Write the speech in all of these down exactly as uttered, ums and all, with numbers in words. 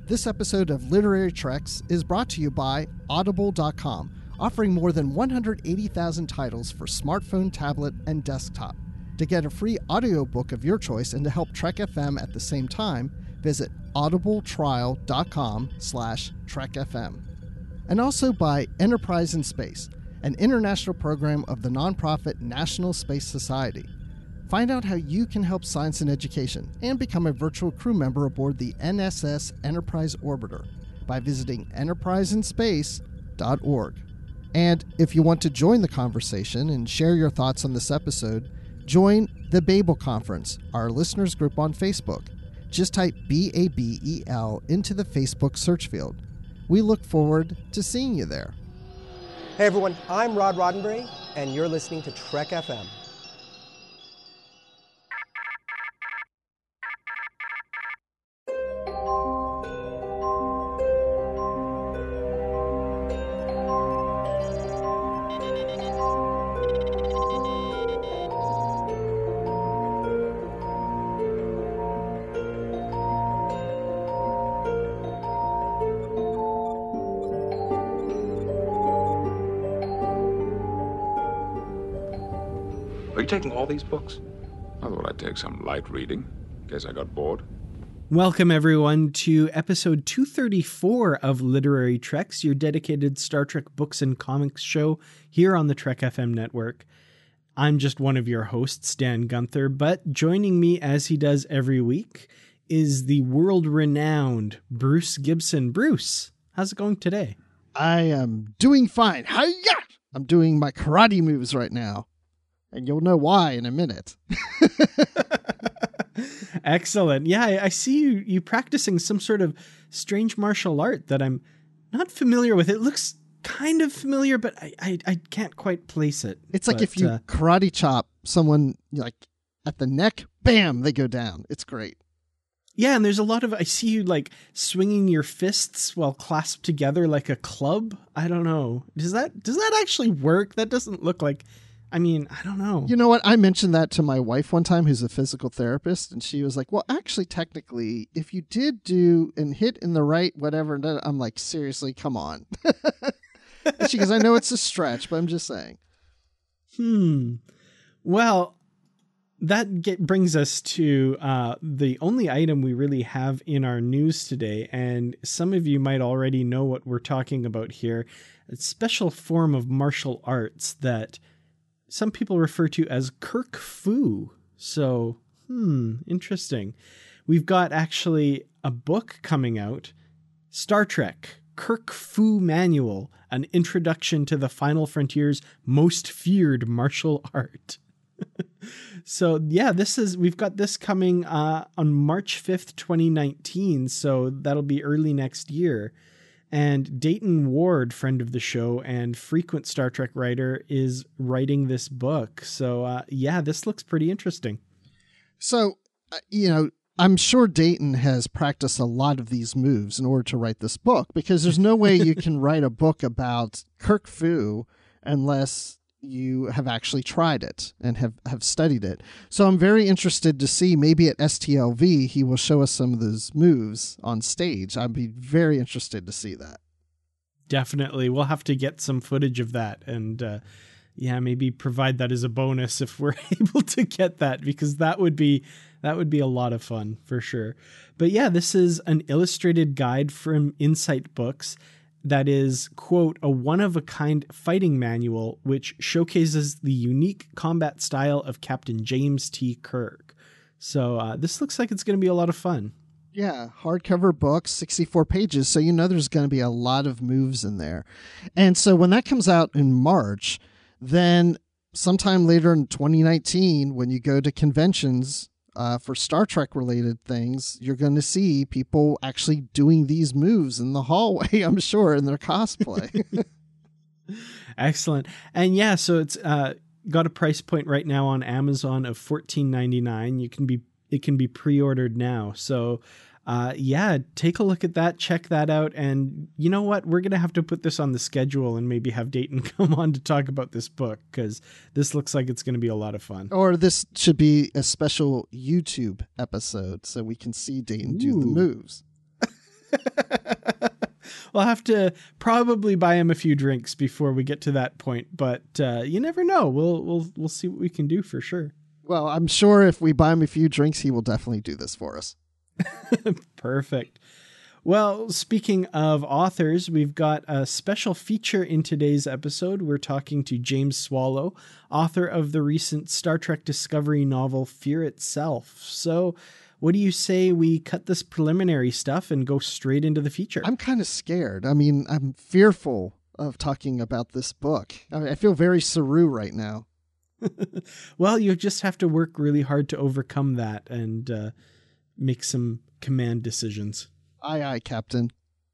This episode of Literary Treks is brought to you by Audible dot com, offering more than one hundred eighty thousand titles for smartphone, tablet, and desktop. To get a free audiobook of your choice and to help Trek F M at the same time, visit audibletrial.com slash trekfm. And also by Enterprise in Space, an international program of the nonprofit National Space Society. Find out how you can help science and education and become a virtual crew member aboard the N S S Enterprise Orbiter by visiting enterprise in space dot org. And if you want to join the conversation and share your thoughts on this episode, join the Babel Conference, our listeners group on Facebook. Just type B A B E L into the Facebook search field. We look forward to seeing you there. Hey everyone, I'm Rod Roddenberry, and you're listening to Trek F M. Are you taking all these books? I thought I'd take some light reading, in case I got bored. Welcome, everyone, to episode two thirty-four of Literary Treks, your dedicated Star Trek books and comics show here on the Trek F M network. I'm just one of your hosts, Dan Gunther, but joining me as he does every week is the world-renowned Bruce Gibson. Bruce, how's it going today? I am doing fine. Hi-ya! I'm doing my karate moves right now. And you'll know why in a minute. Excellent. Yeah, I, I see you you practicing some sort of strange martial art that I'm not familiar with. It looks kind of familiar, but I I, I can't quite place it. It's like but, if you uh, karate chop someone like at the neck, bam, they go down. It's great. Yeah, and there's a lot of, I see you like swinging your fists while clasped together like a club. I don't know. Does that does that actually work? That doesn't look like... I mean, I don't know. You know what? I mentioned that to my wife one time, who's a physical therapist, and she was like, well, actually, technically, if you did do and hit in the right whatever, I'm like, seriously, come on. And she goes, I know it's a stretch, but I'm just saying. Hmm. Well, that get, brings us to uh, the only item we really have in our news today, and some of you might already know what we're talking about here. A special form of martial arts that some people refer to as Kirk Fu. So, hmm, interesting. We've got actually a book coming out, Star Trek, Kirk Fu Manual, an introduction to the Final Frontier's most feared martial art. So, yeah, this is, we've got this coming uh, on March fifth, twenty nineteen. So that'll be early next year. And Dayton Ward, friend of the show and frequent Star Trek writer, is writing this book. So, uh, yeah, this looks pretty interesting. So, uh, you know, I'm sure Dayton has practiced a lot of these moves in order to write this book, because there's no way you can write a book about Kirk Fu unless you have actually tried it and have, have studied it. So I'm very interested to see, maybe at S T L V, he will show us some of those moves on stage. I'd be very interested to see that. Definitely. We'll have to get some footage of that and, uh, yeah, maybe provide that as a bonus if we're able to get that, because that would be, that would be a lot of fun for sure. But yeah, this is an illustrated guide from Insight Books that is, quote, a one-of-a-kind fighting manual which showcases the unique combat style of Captain James T. Kirk. So uh, this looks like it's going to be a lot of fun. Yeah, hardcover book, sixty-four pages, so you know there's going to be a lot of moves in there. And so when that comes out in March, then sometime later in twenty nineteen, when you go to conventions uh, for Star Trek-related things, you're going to see people actually doing these moves in the hallway, I'm sure, in their cosplay. Excellent. And yeah, so it's uh, got a price point right now on Amazon of fourteen ninety-nine. You can be it can be pre-ordered now. So uh, yeah, take a look at that, check that out. And you know what? We're going to have to put this on the schedule and maybe have Dayton come on to talk about this book, because this looks like it's going to be a lot of fun. Or this should be a special YouTube episode so we can see Dayton do Ooh. the moves. We'll have to probably buy him a few drinks before we get to that point, but uh, you never know. We'll we'll we'll see what we can do for sure. Well, I'm sure if we buy him a few drinks, he will definitely do this for us. Perfect. Well, speaking of authors, we've got a special feature in today's episode. We're talking to James Swallow, author of the recent Star Trek Discovery novel Fear Itself. So what do you say we cut this preliminary stuff and go straight into the feature? I'm kind of scared. I mean, I'm fearful of talking about this book. I mean, I feel very Saru right now. Well, you just have to work really hard to overcome that and uh, make some command decisions. Aye, aye, Captain.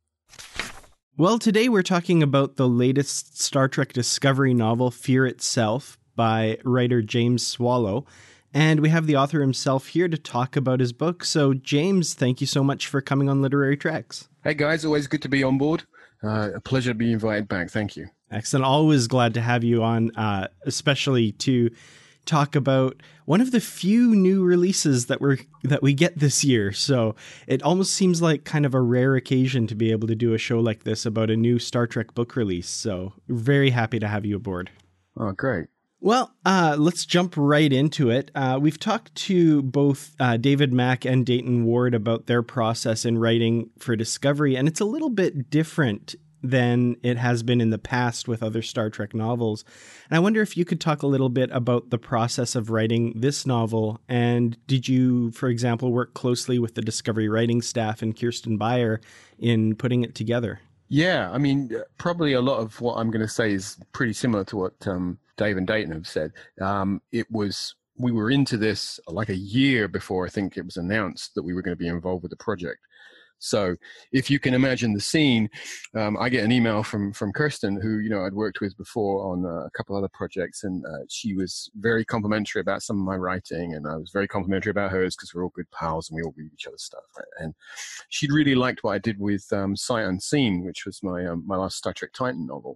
Well, today we're talking about the latest Star Trek Discovery novel, Fear Itself, by writer James Swallow. And we have the author himself here to talk about his book. So, James, thank you so much for coming on Literary Treks. Hey, guys. Always good to be on board. Uh, a pleasure to be invited back. Thank you. Excellent. Always glad to have you on, uh, especially to talk about one of the few new releases that we're that we get this year. So it almost seems like kind of a rare occasion to be able to do a show like this about a new Star Trek book release. So very happy to have you aboard. Oh, great. Well, uh, let's jump right into it. Uh, we've talked to both uh, David Mack and Dayton Ward about their process in writing for Discovery, and it's a little bit different than it has been in the past with other Star Trek novels. And I wonder if you could talk a little bit about the process of writing this novel. And did you, for example, work closely with the Discovery writing staff and Kirsten Beyer in putting it together? Yeah, I mean, probably a lot of what I'm going to say is pretty similar to what um, Dave and Dayton have said. Um, it was, we were into this like a year before I think it was announced that we were going to be involved with the project. So if you can imagine the scene, um, I get an email from from Kirsten, who, you know, I'd worked with before on uh, a couple other projects, and uh, she was very complimentary about some of my writing, and I was very complimentary about hers because we're all good pals and we all read each other's stuff. Right? And she'd really liked what I did with um, Sight Unseen, which was my um, my last Star Trek Titan novel.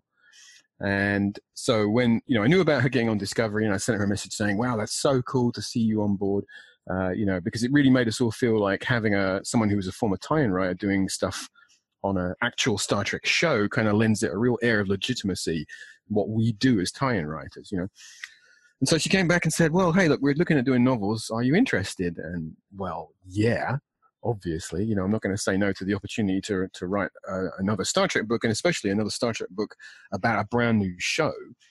And so when, you know, I knew about her getting on Discovery, and I sent her a message saying, wow, that's so cool to see you on board. Uh, you know, because it really made us all feel like having a someone who was a former tie-in writer doing stuff on an actual Star Trek show kind of lends it a real air of legitimacy, what we do as tie-in writers, you know. And so she came back and said, well, hey, look, we're looking at doing novels. Are you interested? And, well, yeah, obviously. You know, I'm not going to say no to the opportunity to, to write uh, another Star Trek book, and especially another Star Trek book about a brand new show.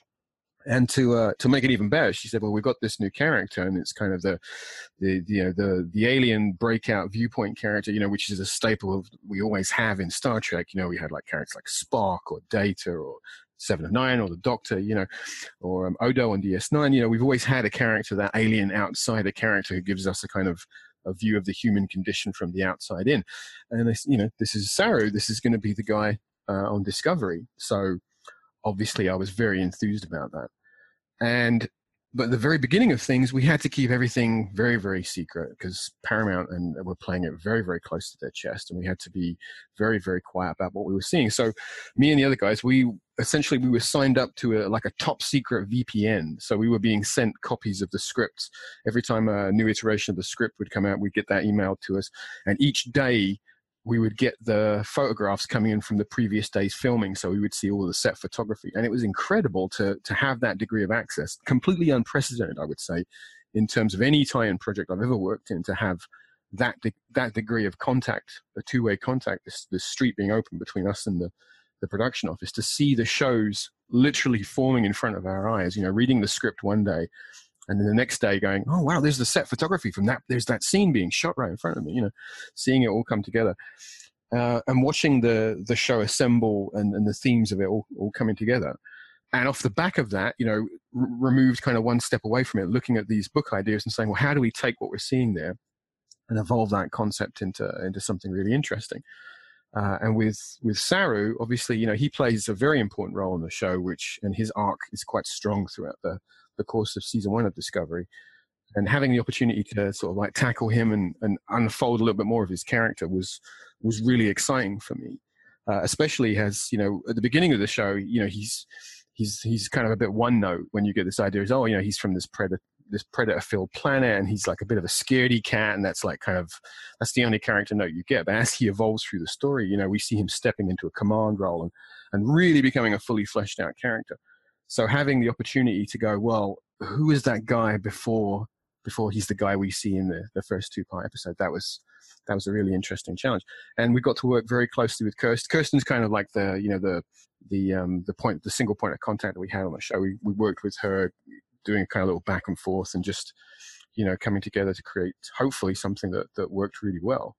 And to uh, to make it even better, she said, "Well, we've got this new character, and it's kind of the, the, the you know the the alien breakout viewpoint character, you know, which is a staple of we always have in Star Trek. You know, we had like characters like Spock or Data or Seven of Nine or the Doctor, you know, or um, Odo on D S nine. You know, we've always had a character, that alien outsider character, who gives us a kind of a view of the human condition from the outside in. And this, you know, this is Saru. This is going to be the guy uh, on Discovery. So." Obviously, I was very enthused about that. And but at the very beginning of things, we had to keep everything very, very secret because Paramount and were playing it very, very close to their chest, and we had to be very, very quiet about what we were seeing. So me and the other guys, we essentially we were signed up to a, like a top secret V P N. So we were being sent copies of the scripts. Every time a new iteration of the script would come out, we'd get that emailed to us. And each day, we would get the photographs coming in from the previous day's filming, so we would see all the set photography. And it was incredible to to have that degree of access, completely unprecedented, I would say, in terms of any tie-in project I've ever worked in, to have that de- that degree of contact, a two-way contact, this, this street being open between us and the, the production office, to see the shows literally forming in front of our eyes, you know, reading the script one day, and then the next day going, oh, wow, there's the set photography from that. There's that scene being shot right in front of me, you know, seeing it all come together. Uh, and watching the the show assemble and, and the themes of it all, all coming together. And off the back of that, you know, r- removed kind of one step away from it, looking at these book ideas and saying, well, how do we take what we're seeing there and evolve that concept into into something really interesting? Uh, and with with Saru, obviously, you know, he plays a very important role in the show, which, and his arc is quite strong throughout the the course of season one of Discovery. And having the opportunity to sort of like tackle him and, and unfold a little bit more of his character was was really exciting for me. Uh, especially as, you know, at the beginning of the show, you know, he's he's he's kind of a bit one note when you get this idea is, oh, you know, he's from this predator, this predator-filled planet, and he's like a bit of a scaredy cat, and that's like kind of that's the only character note you get. But as he evolves through the story, you know, we see him stepping into a command role and and really becoming a fully fleshed out character. So having the opportunity to go, well, who is that guy before before he's the guy we see in the, the first two part episode? That was that was a really interesting challenge, and we got to work very closely with Kirsten. Kirsten's kind of like the you know the the um the point the single point of contact that we had on the show. We we worked with her, doing a kind of little back and forth, and just you know coming together to create hopefully something that that worked really well.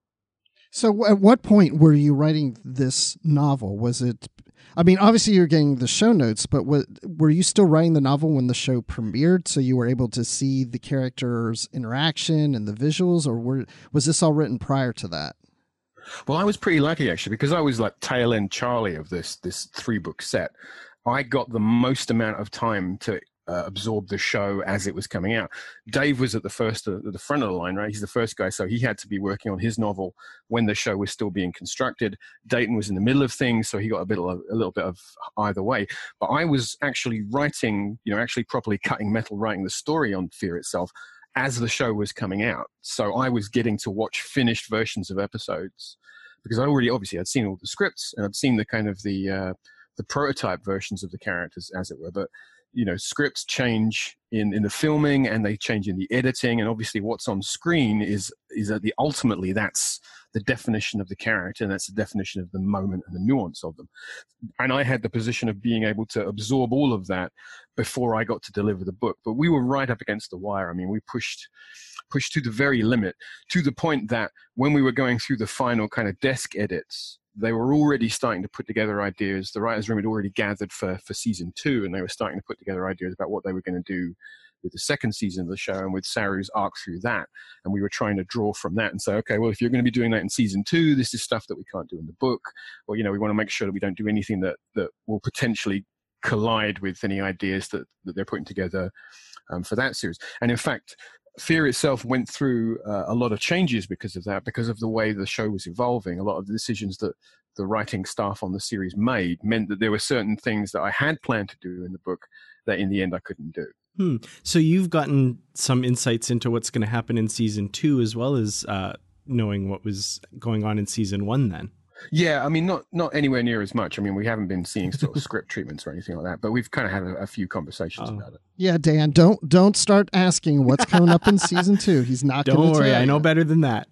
So at what point were you writing this novel? Was it, I mean, obviously you're getting the show notes, but what, were you still writing the novel when the show premiered, so you were able to see the characters' interaction and the visuals, or were, was this all written prior to that? Well, I was pretty lucky, actually, because I was like tail end Charlie of this this three book set. I got the most amount of time to uh, absorb the show as it was coming out. Dave was at the first, uh, at the front of the line, right? He's the first guy, so he had to be working on his novel when the show was still being constructed. Dayton was in the middle of things, so he got a bit of, a little bit of either way. But I was actually writing, you know, actually properly cutting metal, writing the story on Fear itself as the show was coming out. So I was getting to watch finished versions of episodes because I already, obviously, I'd seen all the scripts and I'd seen the kind of the uh, the prototype versions of the characters, as it were. But you know, scripts change in, in the filming and they change in the editing, and obviously what's on screen is is that the ultimately that's the definition of the character, and that's the definition of the moment and the nuance of them. And I had the position of being able to absorb all of that before I got to deliver the book. But we were right up against the wire. I mean, we pushed pushed to the very limit, to the point that when we were going through the final kind of desk edits, they were already starting to put together ideas. The writers' room had already gathered for, for season two, and they were starting to put together ideas about what they were going to do with the second season of the show and with Saru's arc through that. And we were trying to draw from that and say, okay, well, if you're going to be doing that in season two, this is stuff that we can't do in the book. Or, you know, we want to make sure that we don't do anything that, that will potentially collide with any ideas that, that they're putting together um, for that series. And in fact, Fear itself went through uh, a lot of changes because of that, because of the way the show was evolving. A lot of the decisions that the writing staff on the series made meant that there were certain things that I had planned to do in the book that in the end I couldn't do. Hmm. So you've gotten some insights into what's going to happen in season two, as well as uh, knowing what was going on in season one then. Yeah, I mean, not not anywhere near as much. I mean, we haven't been seeing sort of script treatments or anything like that, but we've kind of had a, a few conversations oh. about it. Yeah, Dan, don't don't start asking what's coming up in season two. He's not going to tell you. Don't worry, I know better than that.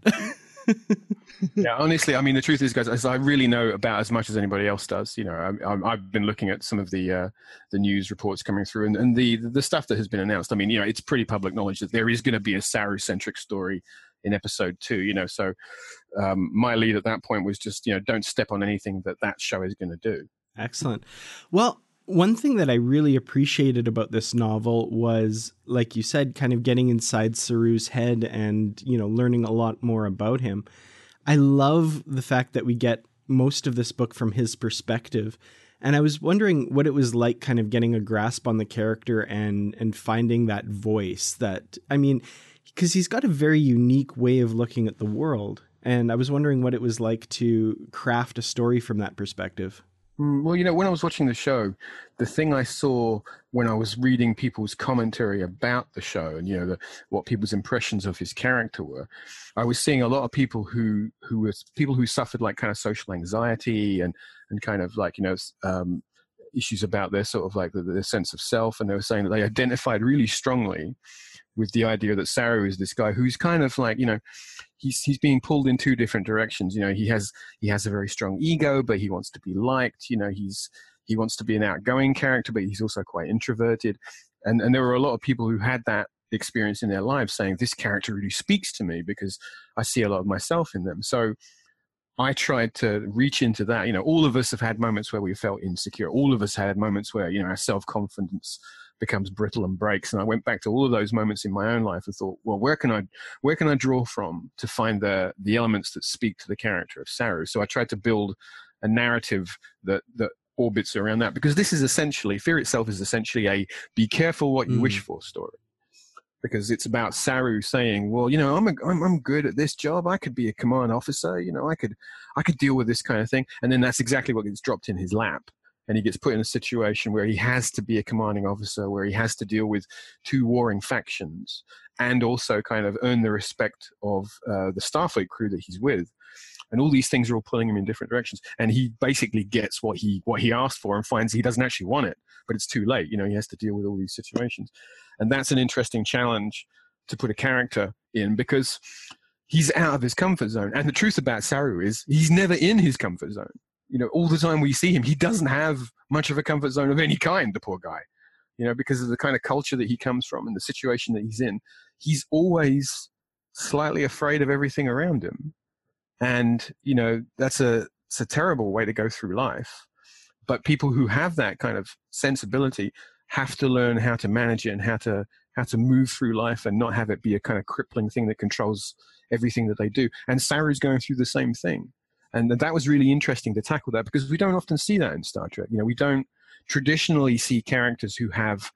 Yeah, honestly, I mean, the truth is, guys, as I really know about as much as anybody else does. You know, I, I've been looking at some of the uh, the news reports coming through, and, and the the stuff that has been announced. I mean, you know, it's pretty public knowledge that there is going to be a Saru-centric story in episode two, you know, so um, my lead at that point was just, you know, don't step on anything that that show is going to do. Excellent. Well, one thing that I really appreciated about this novel was, like you said, kind of getting inside Saru's head and, you know, learning a lot more about him. I love the fact that we get most of this book from his perspective. And I was wondering what it was like kind of getting a grasp on the character and, and finding that voice that, I mean, because he's got a very unique way of looking at the world. And I was wondering what it was like to craft a story from that perspective. Mm, well, you know, when I was watching the show, the thing I saw when I was reading people's commentary about the show and, you know, the, what people's impressions of his character were, I was seeing a lot of people who, who was people who suffered like kind of social anxiety and, and kind of like, you know, um, issues about their sort of like the, the sense of self. And they were saying that they identified really strongly with the idea that Saru is this guy who's kind of like, you know, he's he's being pulled in two different directions. You know, he has he has a very strong ego, but he wants to be liked. You know, he's he wants to be an outgoing character, but he's also quite introverted. And and there were a lot of people who had that experience in their lives saying, this character really speaks to me because I see a lot of myself in them. So I tried to reach into that. You know, all of us have had moments where we felt insecure. All of us had moments where, you know, our self-confidence becomes brittle and breaks. And I went back to all of those moments in my own life and thought, well, where can I, where can I draw from to find the the elements that speak to the character of Saru? So I tried to build a narrative that that orbits around that, because this is essentially, Fear itself is essentially a be careful what you mm. wish for story. Because it's about Saru saying, well, you know, I'm, a, I'm I'm good at this job. I could be a command officer. You know, I could I could deal with this kind of thing. And then that's exactly what gets dropped in his lap. and he gets put in a situation where he has to be a commanding officer, where he has to deal with two warring factions and also kind of earn the respect of uh, the Starfleet crew that he's with. And all these things are all pulling him in different directions. And he basically gets what he what he asked for and finds he doesn't actually want it, but it's too late. You know, he has to deal with all these situations. And that's an interesting challenge to put a character in, because he's out of his comfort zone. And the truth about Saru is he's never in his comfort zone. You know, all the time we see him, he doesn't have much of a comfort zone of any kind, the poor guy. You know, because of the kind of culture that he comes from and the situation that he's in. He's always slightly afraid of everything around him. And, you know, that's a, it's a terrible way to go through life. But people who have that kind of sensibility have to learn how to manage it and how to, how to move through life and not have it be a kind of crippling thing that controls everything that they do. And Saru's going through the same thing. And that was really interesting to tackle that, because we don't often see that in Star Trek. You know, we don't traditionally see characters who have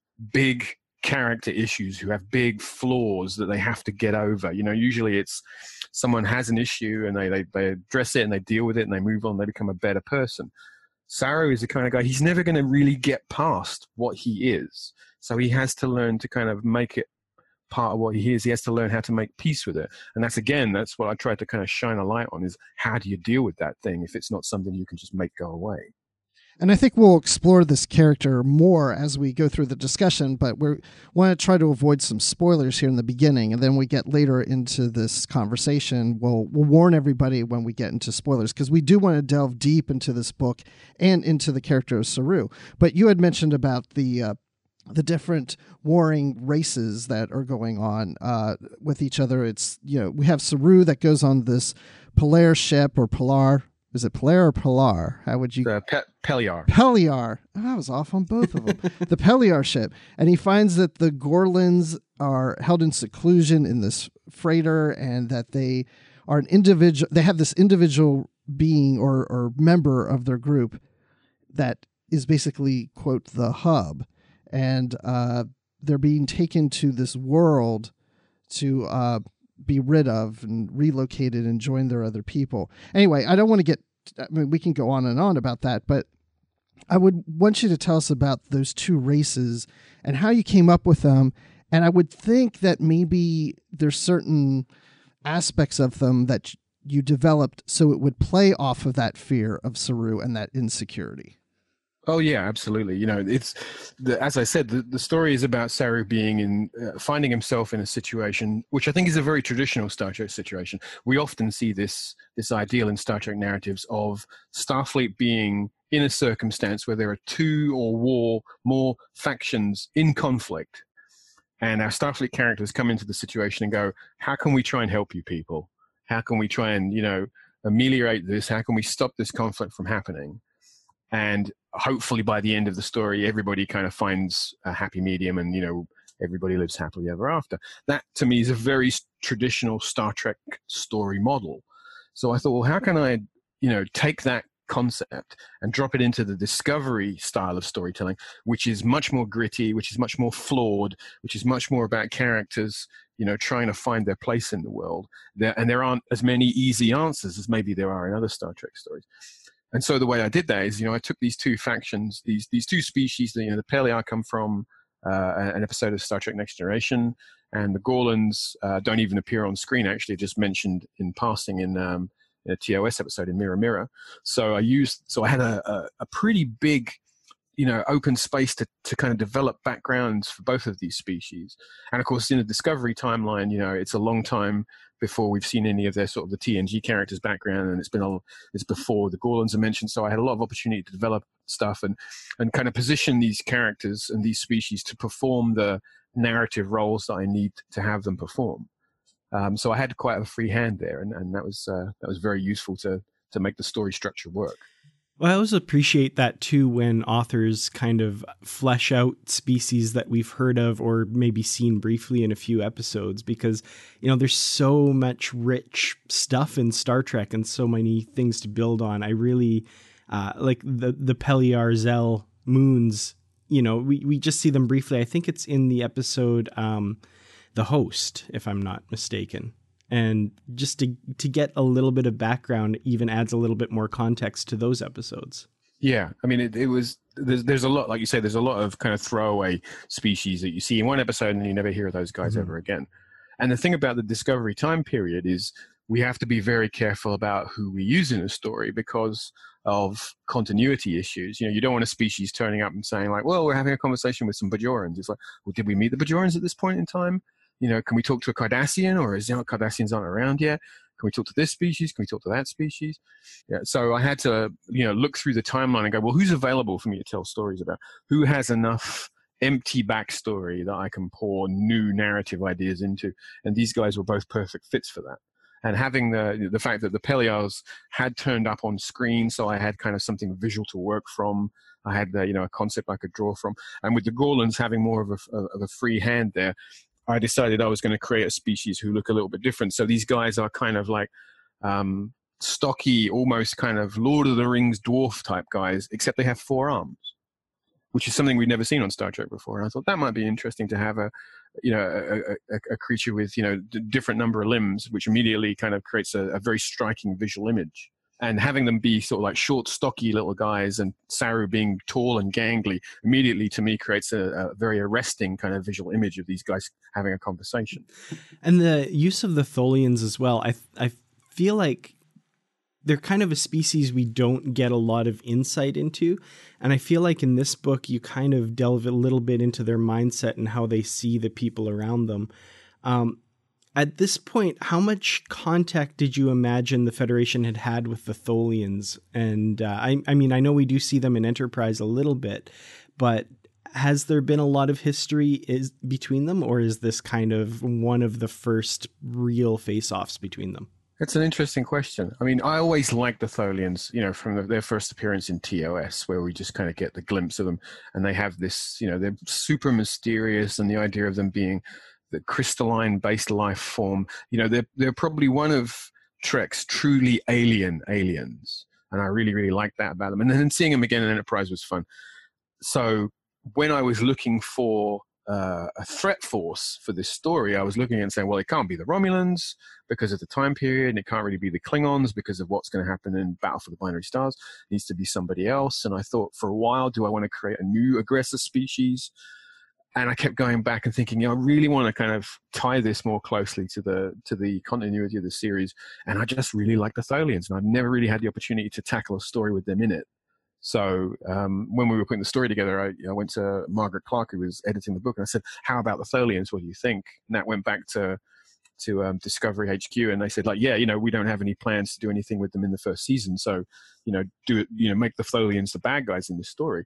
big character issues, who have big flaws that they have to get over. You know, usually it's someone has an issue and they, they, they address it and they deal with it and they move on, they become a better person. Saru is the kind of guy, he's never going to really get past what he is. So he has to learn to kind of make it part of what he is. He has to learn how to make peace with it. And that's, again, that's what I tried to kind of shine a light on, is how do you deal with that thing if it's not something you can just make go away? And I think we'll explore this character more as we go through the discussion, but we want to try to avoid some spoilers here in the beginning, and then we get later into this conversation. We'll, we'll warn everybody when we get into spoilers, because we do want to delve deep into this book and into the character of Saru. But you had mentioned about the uh, the different warring races that are going on uh, with each other. It's, you know, we have Saru that goes on this Polar ship, or Polar. Is it Polar or Polar? How would you? The Pe- Peliar. Peliar. Oh, I was off on both of them. The Peliar ship. And he finds that the Gorlins are held in seclusion in this freighter, and that they are an individual. They have this individual being or, or member of their group that is basically, quote, the hub. And uh, they're being taken to this world to uh, be rid of and relocated and join their other people. Anyway, I don't want to get, I mean, we can go on and on about that, but I would want you to tell us about those two races and how you came up with them. And I would think that maybe there's certain aspects of them that you developed so it would play off of that fear of Saru and that insecurity. Oh yeah, absolutely. You know, it's the, as I said, the, the story is about Saru being in, uh, finding himself in a situation, which I think is a very traditional Star Trek situation. We often see this, this ideal in Star Trek narratives of Starfleet being in a circumstance where there are two or war, more factions in conflict. And our Starfleet characters come into the situation and go, how can we try and help you people? How can we try and, you know, ameliorate this? How can we stop this conflict from happening? And hopefully by the end of the story, everybody kind of finds a happy medium and, you know, everybody lives happily ever after. That, to me, is a very traditional Star Trek story model. So I thought, well, how can I, you know, take that concept and drop it into the Discovery style of storytelling, which is much more gritty, which is much more flawed, which is much more about characters, you know, trying to find their place in the world. There, and there aren't as many easy answers as maybe there are in other Star Trek stories. And so the way I did that is, you know, I took these two factions, these these two species, you know, the Peliar come from uh, an episode of Star Trek Next Generation, and the Gorlins uh, don't even appear on screen, actually, just mentioned in passing in um, a T O S episode in Mirror Mirror. So I used, so I had a, a, a pretty big, you know, open space to, to kind of develop backgrounds for both of these species. And of course, in the Discovery timeline, you know, it's a long time before we've seen any of their sort of the T N G characters' background, and it's been a, it's before the Gorlins are mentioned. So I had a lot of opportunity to develop stuff and and kind of position these characters and these species to perform the narrative roles that I need to have them perform. Um, so I had quite a free hand there, and, and that was uh, that was very useful to to make the story structure work. Well, I always appreciate that too, when authors kind of flesh out species that we've heard of or maybe seen briefly in a few episodes, because, you know, there's so much rich stuff in Star Trek and so many things to build on. I really uh, like the, the Peliar Zell moons. You know, we, we just see them briefly. I think it's in the episode um, The Host, if I'm not mistaken. And just to to get a little bit of background even adds a little bit more context to those episodes. Yeah, I mean, it, it was, there's, there's a lot, like you say, there's a lot of kind of throwaway species that you see in one episode and you never hear of those guys mm-hmm. ever again. And the thing about the Discovery time period is we have to be very careful about who we use in a story because of continuity issues. You know, you don't want a species turning up and saying like, well, we're having a conversation with some Bajorans. It's like, well, did we meet the Bajorans at this point in time? You know, can we talk to a Cardassian, or is, you know, Cardassians aren't around yet? Can we talk to this species? Can we talk to that species? Yeah. So I had to, you know, look through the timeline and go, well, who's available for me to tell stories about? Who has enough empty backstory that I can pour new narrative ideas into? And these guys were both perfect fits for that. And having the the fact that the Pelials had turned up on screen, so I had kind of something visual to work from. I had the, you know, a concept I could draw from. And with the Gorlans having more of a, of a free hand there, I decided I was going to create a species who look a little bit different. So these guys are kind of like um, stocky, almost kind of Lord of the Rings dwarf type guys, except they have four arms, which is something we'd never seen on Star Trek before. And I thought that might be interesting to have a, you know, a, a, a creature with, you know, d- different number of limbs, which immediately kind of creates a, a very striking visual image. And having them be sort of like short, stocky little guys, and Saru being tall and gangly, immediately to me creates a, a very arresting kind of visual image of these guys having a conversation. And the use of the Tholians as well, I I feel like they're kind of a species we don't get a lot of insight into. And I feel like in this book, you kind of delve a little bit into their mindset and how they see the people around them. Um, At this point, how much contact did you imagine the Federation had had with the Tholians? And uh, I, I mean, I know we do see them in Enterprise a little bit, but has there been a lot of history is between them, or is this kind of one of the first real face-offs between them? That's an interesting question. I mean, I always liked the Tholians, you know, from the, their first appearance in T O S, where we just kind of get the glimpse of them, and they have this, you know, they're super mysterious, and the idea of them being the crystalline-based life form, you know, they're they're probably one of Trek's truly alien aliens, and I really really like that about them. And then seeing them again in Enterprise was fun. So when I was looking for uh, a threat force for this story, I was looking and saying, well, it can't be the Romulans because of the time period, and it can't really be the Klingons because of what's going to happen in Battle for the Binary Stars. It needs to be somebody else. And I thought for a while, do I want to create a new aggressor species? And I kept going back and thinking, you know, I really want to kind of tie this more closely to the to the continuity of the series. And I just really like the Tholians, and I've never really had the opportunity to tackle a story with them in it. So um, when we were putting the story together, I, you know, went to Margaret Clark, who was editing the book, and I said, how about the Tholians? What do you think? And that went back to to um, Discovery H Q, and they said, like, yeah, you know, we don't have any plans to do anything with them in the first season. So, you know, do it, you know, make the Tholians the bad guys in this story.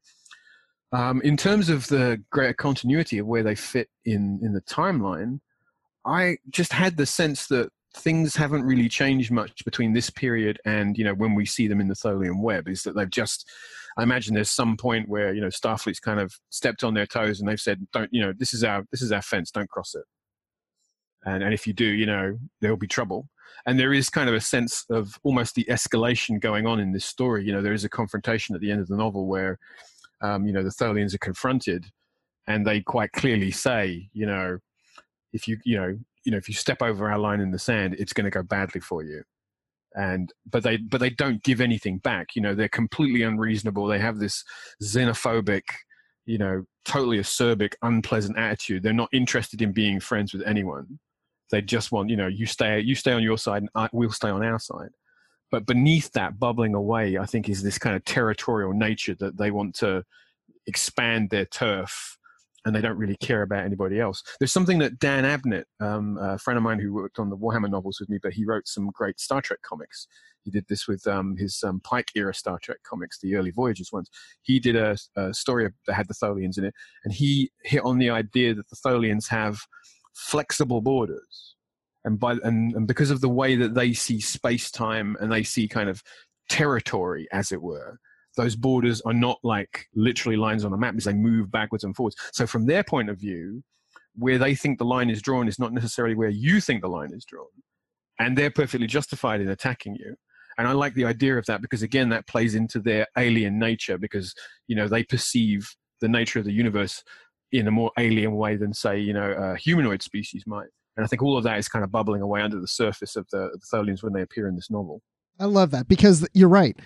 Um, in terms of the greater continuity of where they fit in, in the timeline, I just had the sense that things haven't really changed much between this period and, you know, when we see them in the Tholian web. Is that they've just, I imagine there's some point where, you know, Starfleet's kind of stepped on their toes and they've said, don't, you know, this is our, this is our fence, don't cross it. And, and if you do, you know, there'll be trouble. And there is kind of a sense of almost the escalation going on in this story. You know, there is a confrontation at the end of the novel where, Um, you know, the Tholians are confronted, and they quite clearly say, you know, if you, you know, you know, if you step over our line in the sand, it's going to go badly for you. And but they but they don't give anything back. You know, they're completely unreasonable. They have this xenophobic, you know, totally acerbic, unpleasant attitude. They're not interested in being friends with anyone. They just want, you know, you stay you stay on your side, and I, we'll stay on our side. But beneath that, bubbling away, I think, is this kind of territorial nature that they want to expand their turf, and they don't really care about anybody else. There's something that Dan Abnett, um, a friend of mine who worked on the Warhammer novels with me, but he wrote some great Star Trek comics. He did this with um, his um, Pike-era Star Trek comics, the early Voyages ones. He did a, a story that had the Tholians in it, and he hit on the idea that the Tholians have flexible borders. And by and, and because of the way that they see space-time and they see kind of territory, as it were, those borders are not like literally lines on a map, because they move backwards and forwards. So from their point of view, where they think the line is drawn is not necessarily where you think the line is drawn. And they're perfectly justified in attacking you. And I like the idea of that because, again, that plays into their alien nature, because, you know, they perceive the nature of the universe in a more alien way than, say, you know, a humanoid species might. And I think all of that is kind of bubbling away under the surface of the, of the Tholians when they appear in this novel. I love that, because you're right.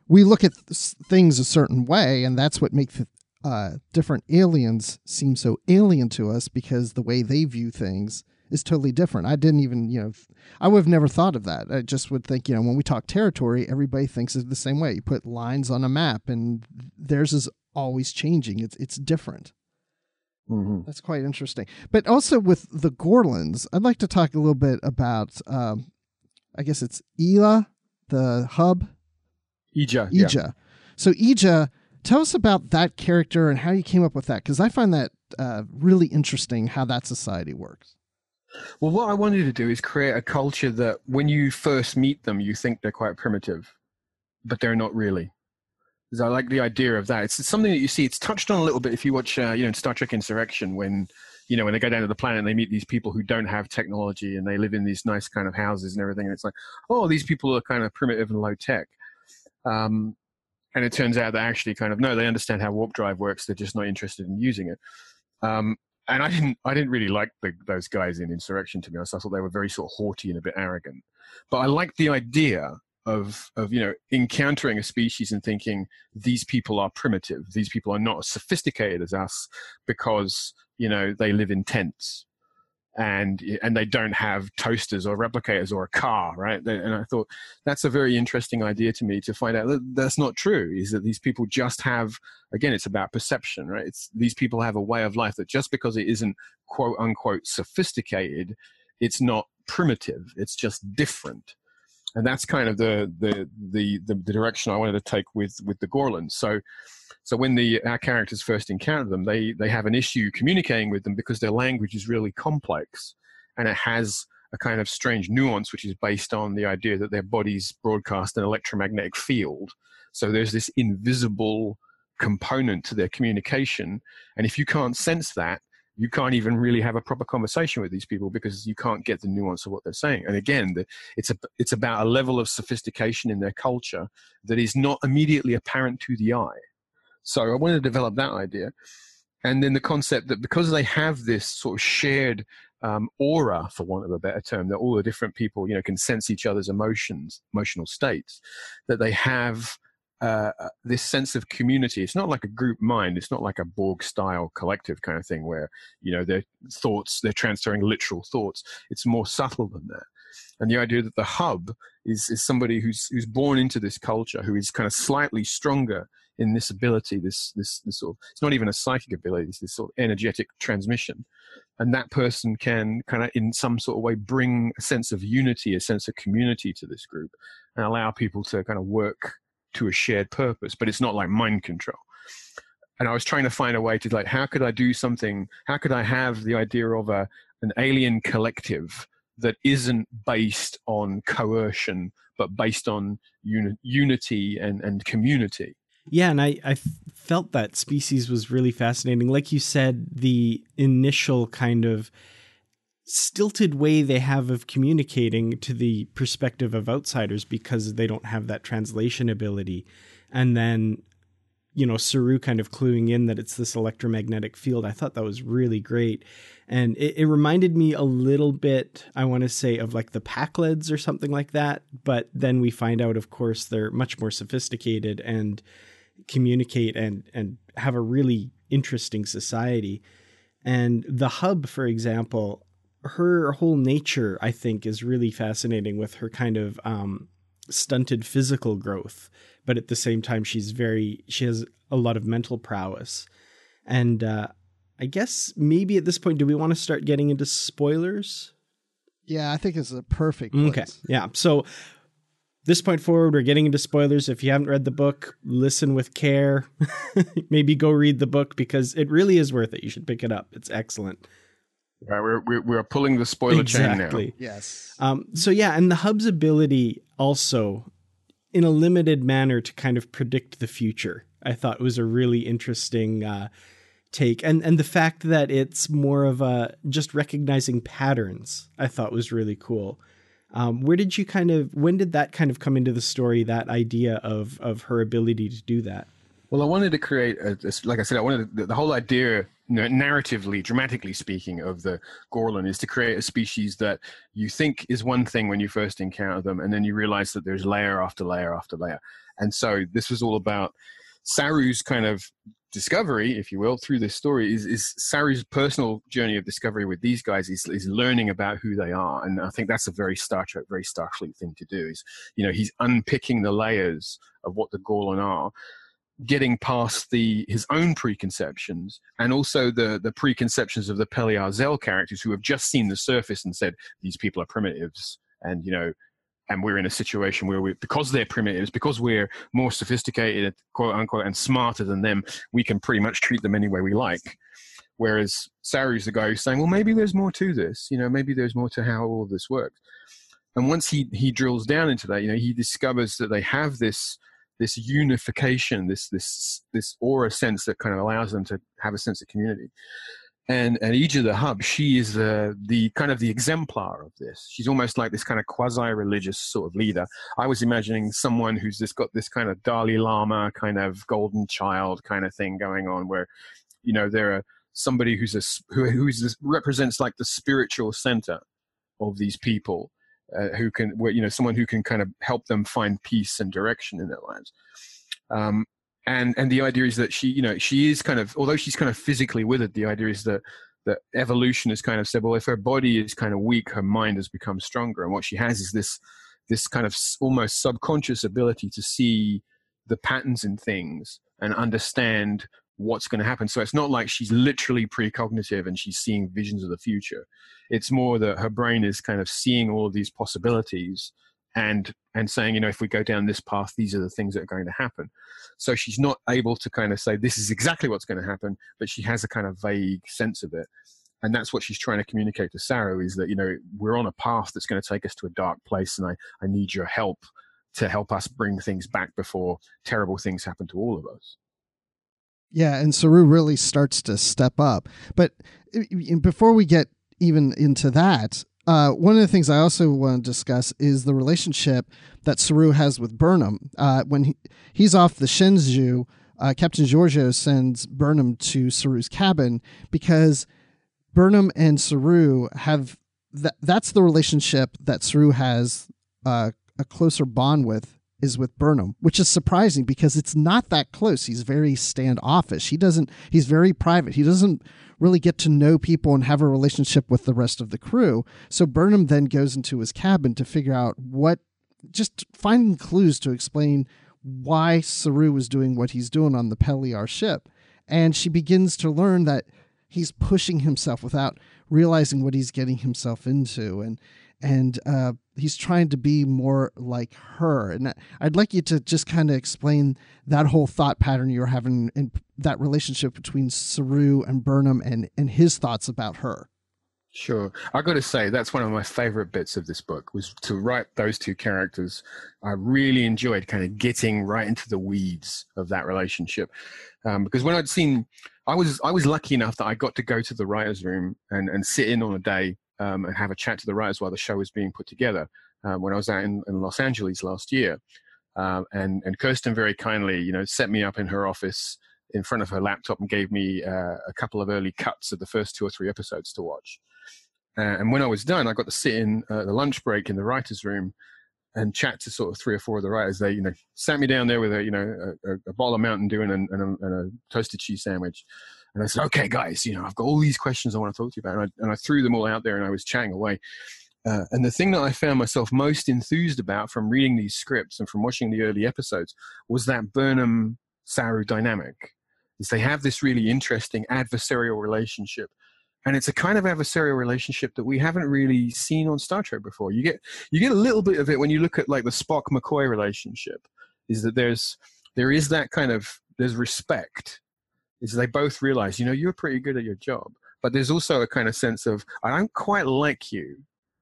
we look at th- things a certain way, and that's what makes uh, different aliens seem so alien to us, because the way they view things is totally different. I didn't even, you know, I would have never thought of that. I just would think, you know, when we talk territory, everybody thinks it the same way. You put lines on a map, and theirs is always changing. It's it's different. Mm-hmm. That's quite interesting. But also with the Gorlins, I'd like to talk a little bit about, um, I guess it's Ela, the hub. Ija. Ija. Yeah. So Ija, tell us about that character and how you came up with that, because I find that uh, really interesting how that society works. Well, what I wanted to do is create a culture that when you first meet them, you think they're quite primitive, but they're not really. Because I like the idea of that. It's something that you see. It's touched on a little bit if you watch, uh, you know, Star Trek Insurrection, when, you know, when they go down to the planet and they meet these people who don't have technology and they live in these nice kind of houses and everything. And it's like, oh, these people are kind of primitive and low tech. Um, and it turns out that actually kind of, no, they understand how warp drive works. They're just not interested in using it. Um, And I didn't, I didn't really like the, those guys in Insurrection, to be honest. I thought they were very sort of haughty and a bit arrogant. But I liked the idea of, of, you know, encountering a species and thinking these people are primitive. These people are not as sophisticated as us because, you know, they live in tents and, and they don't have toasters or replicators or a car, right? And I thought that's a very interesting idea to me, to find out that that's not true, is that these people just have, again, it's about perception, right? It's these people have a way of life that just because it isn't quote unquote sophisticated, it's not primitive. It's just different. And that's kind of the, the, the, the, the direction I wanted to take with, with the Gorlins. So, so when the, our characters first encounter them, they, they have an issue communicating with them because their language is really complex and it has a kind of strange nuance, which is based on the idea that their bodies broadcast an electromagnetic field. So there's this invisible component to their communication. And if you can't sense that, you can't even really have a proper conversation with these people because you can't get the nuance of what they're saying. And again, the, it's, a, it's about a level of sophistication in their culture that is not immediately apparent to the eye. So I wanted to develop that idea. And then the concept that because they have this sort of shared um, aura, for want of a better term, that all the different people, you know, can sense each other's emotions, emotional states, that they have uh, this sense of community. It's not like a group mind. It's not like a Borg-style collective kind of thing where, you know, their thoughts, they're transferring literal thoughts. It's more subtle than that. And the idea that the hub is, is somebody who's, who's born into this culture, who is kind of slightly stronger in this ability, this, this, this sort of, it's not even a psychic ability, it's this sort of energetic transmission. And that person can kind of, in some sort of way, bring a sense of unity, a sense of community to this group and allow people to kind of work to a shared purpose. But it's not like mind control. And I was trying to find a way to, like, how could I do something, how could I have the idea of a, an alien collective that isn't based on coercion, but based on uni- unity and, and community? Yeah, and I, I felt that Species was really fascinating. Like you said, the initial kind of stilted way they have of communicating to the perspective of outsiders because they don't have that translation ability. And then, you know, Saru kind of cluing in that it's this electromagnetic field. I thought that was really great. And it, it reminded me a little bit, I want to say, of like the Pakleds or something like that. But then we find out, of course, they're much more sophisticated and communicate and, and have a really interesting society. And the hub, for example, her whole nature, I think, is really fascinating with her kind of um, stunted physical growth. But at the same time, she's very, she has a lot of mental prowess. And uh, I guess maybe at this point, do we want to start getting into spoilers? Yeah, I think it's a perfect place. Okay. Yeah. So this point forward, we're getting into spoilers. If you haven't read the book, listen with care. Maybe go read the book because it really is worth it. You should pick it up. It's excellent. Right, we're, we're we're pulling the spoiler exactly. chain now. Yes. Um, so yeah, and the hub's ability also, in a limited manner, to kind of predict the future, I thought was a really interesting uh, take, and and the fact that it's more of a just recognizing patterns, I thought was really cool. Um, where did you kind of, when did that kind of come into the story, that idea of, of her ability to do that? Well, I wanted to create, a, like I said, I wanted to, the whole idea narratively, dramatically speaking, of the Gorlan is to create a species that you think is one thing when you first encounter them, and then you realize that there's layer after layer after layer. And so this was all about Saru's kind of discovery, if you will, through this story. Is, is Saru's personal journey of discovery with these guys is, is learning about who they are. And I think that's a very Star Trek, very Starfleet thing to do. Is, you know, he's unpicking the layers of what the Gorlan are, getting past the his own preconceptions, and also the the preconceptions of the Peliar Zel characters who have just seen the surface and said these people are primitives, and you know, and we're in a situation where we, because they're primitives, because we're more sophisticated, quote unquote, and smarter than them, we can pretty much treat them any way we like. Whereas Saru's the guy who's saying, well, maybe there's more to this, you know, maybe there's more to how all of this works. And once he he drills down into that, you know, he discovers that they have this this unification, this this this aura sense that kind of allows them to have a sense of community. And and Ija the Hub, she is the the kind of the exemplar of this. She's almost like this kind of quasi-religious sort of leader. I was imagining someone who's just got this kind of Dalai Lama kind of golden child kind of thing going on, where, you know, they're a, somebody who's a who who's this, represents like the spiritual center of these people. Uh, who can, you know, someone who can kind of help them find peace and direction in their lives. Um, and and the idea is that she, you know, she is kind of, although she's kind of physically withered, the idea is that that evolution has kind of said, well, if her body is kind of weak, her mind has become stronger, and what she has is this this kind of almost subconscious ability to see the patterns in things and understand what's going to happen. So it's not like she's literally precognitive and she's seeing visions of the future. It's more that her brain is kind of seeing all of these possibilities and and saying, you know, if we go down this path, these are the things that are going to happen. So she's not able to kind of say, this is exactly what's going to happen, but she has a kind of vague sense of it. And that's what she's trying to communicate to Saru, is that, you know, we're on a path that's going to take us to a dark place, and I, I need your help to help us bring things back before terrible things happen to all of us. Yeah, and Saru really starts to step up. But before we get even into that, uh, one of the things I also want to discuss is the relationship that Saru has with Burnham. Uh, when he, he's off the Shenzhou, uh, Captain Giorgio sends Burnham to Saru's cabin because Burnham and Saru have... Th- that's the relationship that Saru has uh, a closer bond with, is with Burnham, which is surprising because it's not that close. He's very standoffish. He doesn't, he's very private. He doesn't really get to know people and have a relationship with the rest of the crew. So Burnham then goes into his cabin to figure out what, just finding clues to explain why Saru is doing what he's doing on the Peliar ship. And she begins to learn that he's pushing himself without realizing what he's getting himself into. And, and, uh, he's trying to be more like her. And I'd like you to just kind of explain that whole thought pattern you're having in that relationship between Saru and Burnham, and, and his thoughts about her. Sure. I got to say, that's one of my favorite bits of this book, was to write those two characters. I really enjoyed kind of getting right into the weeds of that relationship. Um, because when I'd seen, I was, I was lucky enough that I got to go to the writer's room and, and sit in on a day Um, and have a chat to the writers while the show was being put together, um, when I was out in, in Los Angeles last year. Um, and, and Kirsten very kindly, you know, set me up in her office in front of her laptop and gave me uh, a couple of early cuts of the first two or three episodes to watch. Uh, and when I was done, I got to sit in uh, the lunch break in the writer's room and chat to sort of three or four of the writers. They, you know, sat me down there with a, you know, a, a bottle of Mountain Dew and, and, a, and a toasted cheese sandwich. And I said, okay, guys, you know, I've got all these questions I want to talk to you about. And I, and I threw them all out there and I was chatting away. Uh, and the thing that I found myself most enthused about from reading these scripts and from watching the early episodes was that Burnham-Saru dynamic. Is they have this really interesting adversarial relationship. And it's a kind of adversarial relationship that we haven't really seen on Star Trek before. You get you get a little bit of it when you look at like the Spock-McCoy relationship, is that there's there is that kind of, there's respect. Is they both realize, you know, you're pretty good at your job. But there's also a kind of sense of, I don't quite like you,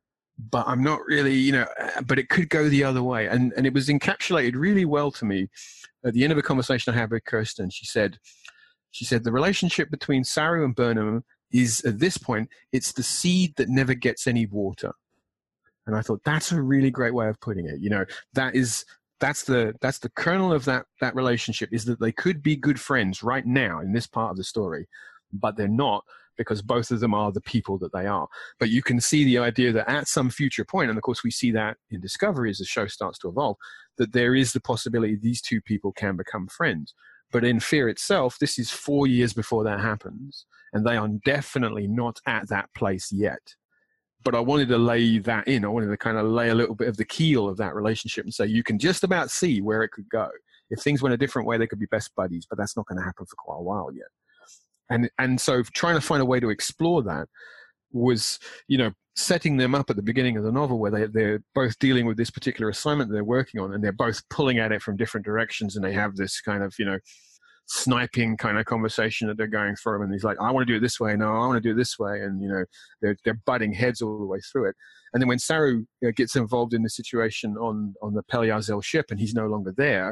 but I'm not really, you know, but it could go the other way. And and it was encapsulated really well to me at the end of a conversation I had with Kirsten. She said, she said, the relationship between Saru and Burnham is, at this point, it's the seed that never gets any water. And I thought, that's a really great way of putting it. You know, that is, that's the, that's the kernel of that, that relationship, is that they could be good friends right now in this part of the story, but they're not, because both of them are the people that they are. But you can see the idea that at some future point, and of course we see that in Discovery as the show starts to evolve, that there is the possibility these two people can become friends. But in Fear itself, this is four years before that happens, and they are definitely not at that place yet. But I wanted to lay that in. I wanted to kind of lay a little bit of the keel of that relationship and say you can just about see where it could go. If things went a different way, they could be best buddies, but that's not going to happen for quite a while yet. And and so trying to find a way to explore that was, you know, setting them up at the beginning of the novel where they, they're both dealing with this particular assignment that they're working on, and they're both pulling at it from different directions, and they have this kind of, you know, sniping kind of conversation that they're going through. And he's like, I want to do it this way. No, I want to do it this way. And, you know, they're, they're butting heads all the way through it. And then when Saru uh, gets involved in the situation on, on the Peliazel ship and he's no longer there,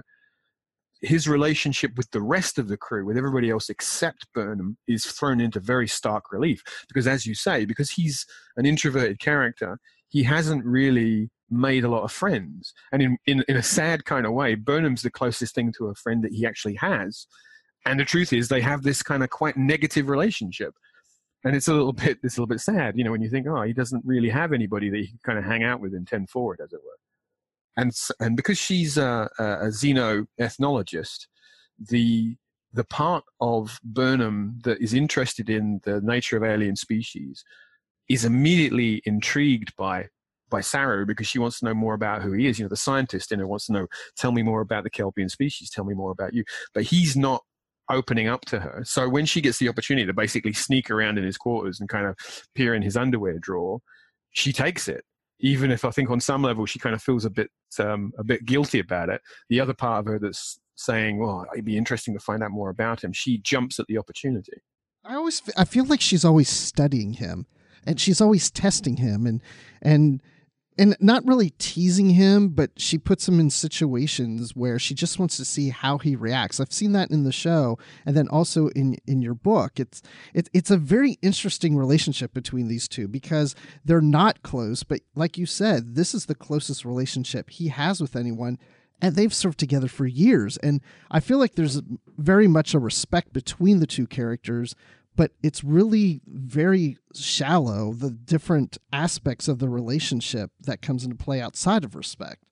his relationship with the rest of the crew, with everybody else except Burnham, is thrown into very stark relief. Because as you say, because he's an introverted character, he hasn't really made a lot of friends. And in, in, in a sad kind of way, Burnham's the closest thing to a friend that he actually has. And the truth is they have this kind of quite negative relationship. And it's a little bit, it's a little bit sad, you know, when you think, oh, he doesn't really have anybody that he can kind of hang out with in ten forward, as it were. And and because she's a, a xenoethnologist, the the part of Burnham that is interested in the nature of alien species is immediately intrigued by by Saru, because she wants to know more about who he is. You know, the scientist in her wants to know, tell me more about the Kelpian species, tell me more about you. But he's not opening up to her. So when she gets the opportunity to basically sneak around in his quarters and kind of peer in his underwear drawer, she takes it. Even if I think on some level she kind of feels a bit um, a bit guilty about it, the other part of her that's saying, well, it'd be interesting to find out more about him, she jumps at the opportunity. I always I feel like she's always studying him, and she's always testing him, and and and not really teasing him, but she puts him in situations where she just wants to see how he reacts. I've seen that in the show, and then also in, in your book. It's it, it's a very interesting relationship between these two, because they're not close, but like you said, this is the closest relationship he has with anyone, and they've served together for years. And I feel like there's very much a respect between the two characters, but it's really very shallow, the different aspects of the relationship that comes into play outside of respect.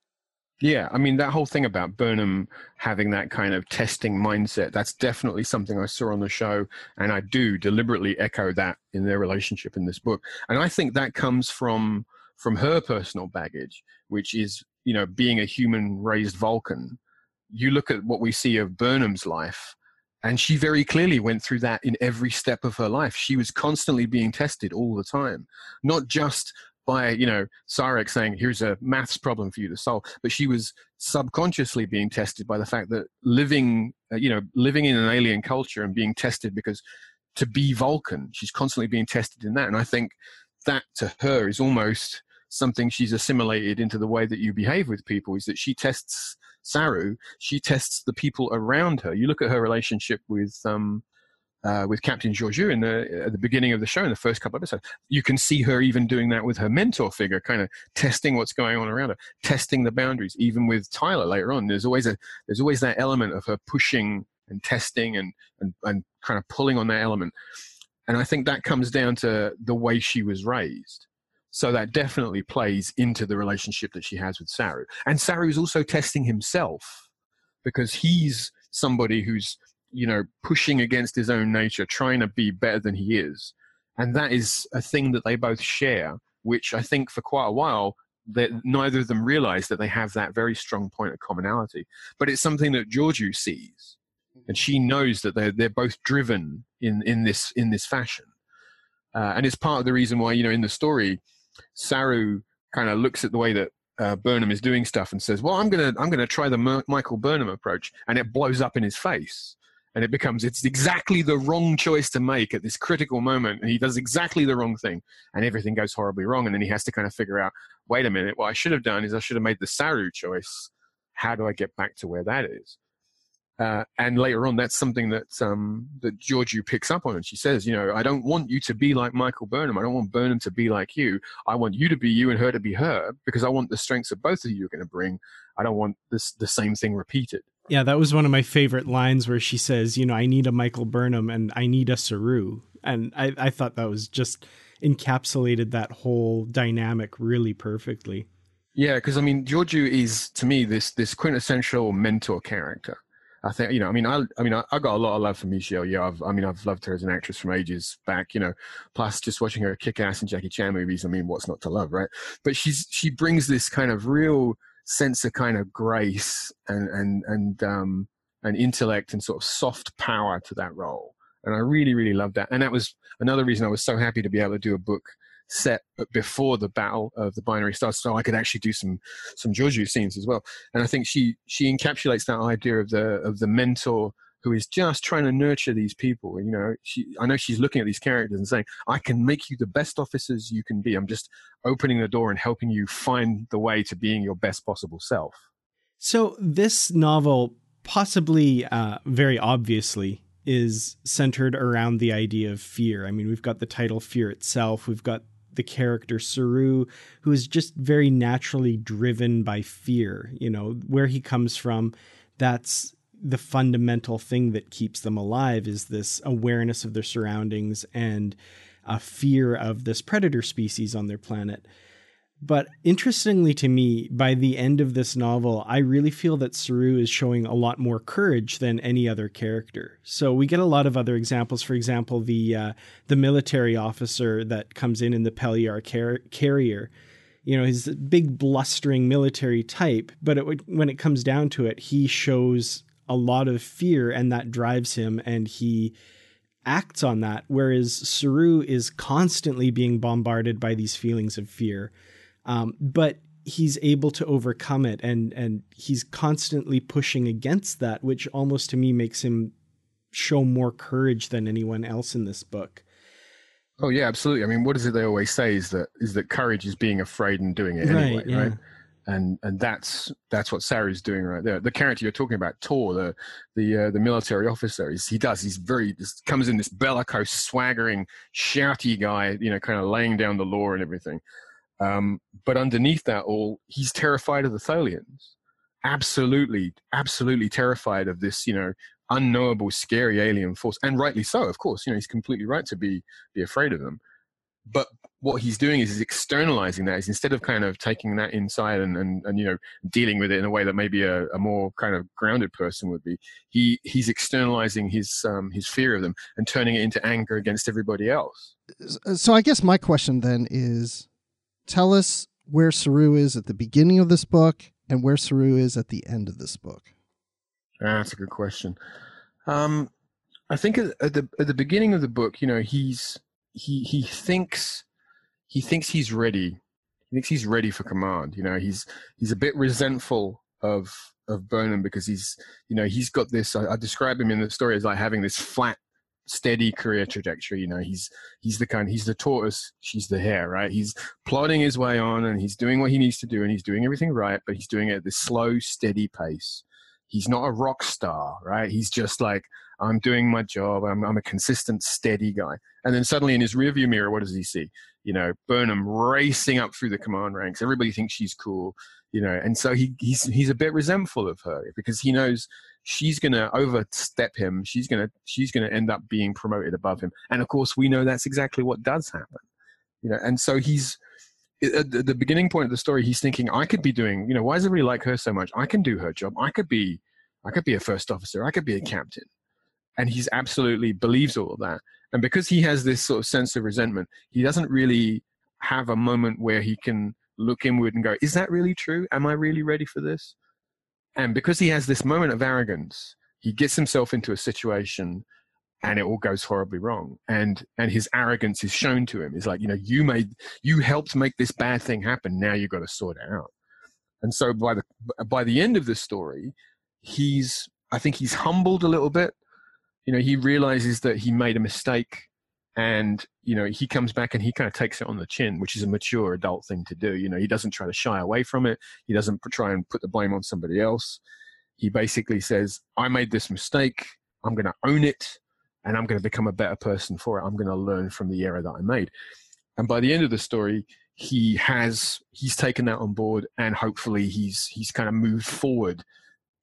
Yeah, I mean, that whole thing about Burnham having that kind of testing mindset, that's definitely something I saw on the show, and I do deliberately echo that in their relationship in this book. And I think that comes from from her personal baggage, which is, you know, being a human-raised Vulcan. You look at what we see of Burnham's life, and she very clearly went through that in every step of her life. She was constantly being tested all the time, not just by, you know, Sarek saying, here's a maths problem for you to solve, but she was subconsciously being tested by the fact that living, uh, you know, living in an alien culture and being tested, because to be Vulcan, she's constantly being tested in that. And I think that to her is almost something she's assimilated into the way that you behave with people, is that she tests Saru, she tests the people around her. You look at her relationship with um, uh, with Captain Georgiou in the at the beginning of the show, in the first couple of episodes. You can see her even doing that with her mentor figure, kind of testing what's going on around her, testing the boundaries. Even with Tyler later on, there's always a there's always that element of her pushing and testing and and, and kind of pulling on that element. And I think that comes down to the way she was raised. So that definitely plays into the relationship that she has with Saru. And Saru is also testing himself, because he's somebody who's, you know, pushing against his own nature, trying to be better than he is. And that is a thing that they both share, which I think for quite a while, that neither of them realize that they have that very strong point of commonality. But it's something that Georgiou sees, and she knows that they're, they're both driven in, in, this, in this fashion. Uh, and it's part of the reason why, you know, in the story, Saru kind of looks at the way that uh, Burnham is doing stuff and says, well, I'm going to I'm gonna try the Mer- Michael Burnham approach. And it blows up in his face. And it becomes, it's exactly the wrong choice to make at this critical moment. And he does exactly the wrong thing. And everything goes horribly wrong. And then he has to kind of figure out, wait a minute, what I should have done is I should have made the Saru choice. How do I get back to where that is? Uh, and later on, that's something that um, that Georgiou picks up on. And she says, you know, I don't want you to be like Michael Burnham. I don't want Burnham to be like you. I want you to be you and her to be her, because I want the strengths that both of you are going to bring. I don't want this the same thing repeated. Yeah, that was one of my favorite lines where she says, you know, I need a Michael Burnham and I need a Saru. And I, I thought that was just encapsulated that whole dynamic really perfectly. Yeah, because I mean, Georgiou is to me this this quintessential mentor character. I think, you know, I mean, I, I mean, I, I got a lot of love for Michelle Yeoh. I've, I mean, I've loved her as an actress from ages back, you know, plus just watching her kick ass in Jackie Chan movies. I mean, what's not to love, right? But she's, she brings this kind of real sense of kind of grace and, and, and, um, and intellect and sort of soft power to that role. And I really, really loved that. And that was another reason I was so happy to be able to do a book set before the battle of the binary stars, so I could actually do some some Georgiou scenes as well. And I think she she encapsulates that idea of the of the mentor who is just trying to nurture these people. You know, she I know she's looking at these characters and saying, I can make you the best officers you can be. I'm just opening the door and helping you find the way to being your best possible self. So this novel, possibly uh, very obviously, is centered around the idea of fear. I mean, we've got the title Fear itself. We've got the character Saru, who is just very naturally driven by fear. You know, where he comes from, that's the fundamental thing that keeps them alive, is this awareness of their surroundings and a fear of this predator species on their planet. But interestingly to me, by the end of this novel, I really feel that Saru is showing a lot more courage than any other character. So we get a lot of other examples. For example, the uh, the military officer that comes in in the Peliar car- carrier. You know, he's a big blustering military type, but it, when it comes down to it, he shows a lot of fear, and that drives him, and he acts on that. Whereas Saru is constantly being bombarded by these feelings of fear. Um, but he's able to overcome it, and, and he's constantly pushing against that, which almost to me makes him show more courage than anyone else in this book. Oh yeah, absolutely. I mean, what is it they always say is that is that courage is being afraid and doing it anyway, right? Yeah. right? And and that's that's what Saru's doing right there. The character you're talking about, Tor, the the uh, the military officer, is he does he's very just comes in this bellicose, swaggering, shouty guy, you know, kind of laying down the law and everything. Um, but underneath that all, he's terrified of the Tholians. Absolutely, absolutely terrified of this, you know, unknowable, scary alien force, and rightly so, of course. You know, he's completely right to be be afraid of them. But what he's doing is he's externalizing that. Is instead of kind of taking that inside and, and, and you know, dealing with it in a way that maybe a, a more kind of grounded person would be, he he's externalizing his um, his fear of them and turning it into anger against everybody else. So I guess my question then is, tell us where Saru is at the beginning of this book and where Saru is at the end of this book. Ah, that's a good question. Um, I think at, at the at the beginning of the book, you know, he's he he thinks he thinks he's ready. He thinks he's ready for command. You know, he's he's a bit resentful of of Burnham because he's you know he's got this. I, I describe him in the story as like having this flat, steady career trajectory. You know, he's he's the kind he's the tortoise, she's the hare, right? He's plodding his way on and he's doing what he needs to do and he's doing everything right, but he's doing it at this slow, steady pace. He's not a rock star, right? He's just like, I'm doing my job. I'm, I'm a consistent, steady guy. And then suddenly in his rearview mirror, what does he see? You know, Burnham racing up through the command ranks. Everybody thinks she's cool, you know, and so he he's he's a bit resentful of her because he knows she's going to overstep him. She's going to she's going to end up being promoted above him. And of course, we know that's exactly what does happen, you know. And so he's at the beginning point of the story. He's thinking, I could be doing, you know, why does everybody like her so much? I can do her job. I could be, I could be a first officer. I could be a captain. And he's absolutely believes all of that. And because he has this sort of sense of resentment, he doesn't really have a moment where he can look inward and go, is that really true? Am I really ready for this? And because he has this moment of arrogance, he gets himself into a situation and it all goes horribly wrong. And and his arrogance is shown to him. It's like, you know, you made, you helped make this bad thing happen. Now you've got to sort it out. And so by the by the end of the story, he's, I think he's humbled a little bit. You know, he realizes that he made a mistake and, you know, he comes back and he kind of takes it on the chin, which is a mature adult thing to do. You know, he doesn't try to shy away from it. He doesn't try and put the blame on somebody else. He basically says, I made this mistake. I'm going to own it and I'm going to become a better person for it. I'm going to learn from the error that I made. And by the end of the story, he has, he's taken that on board and hopefully he's, he's kind of moved forward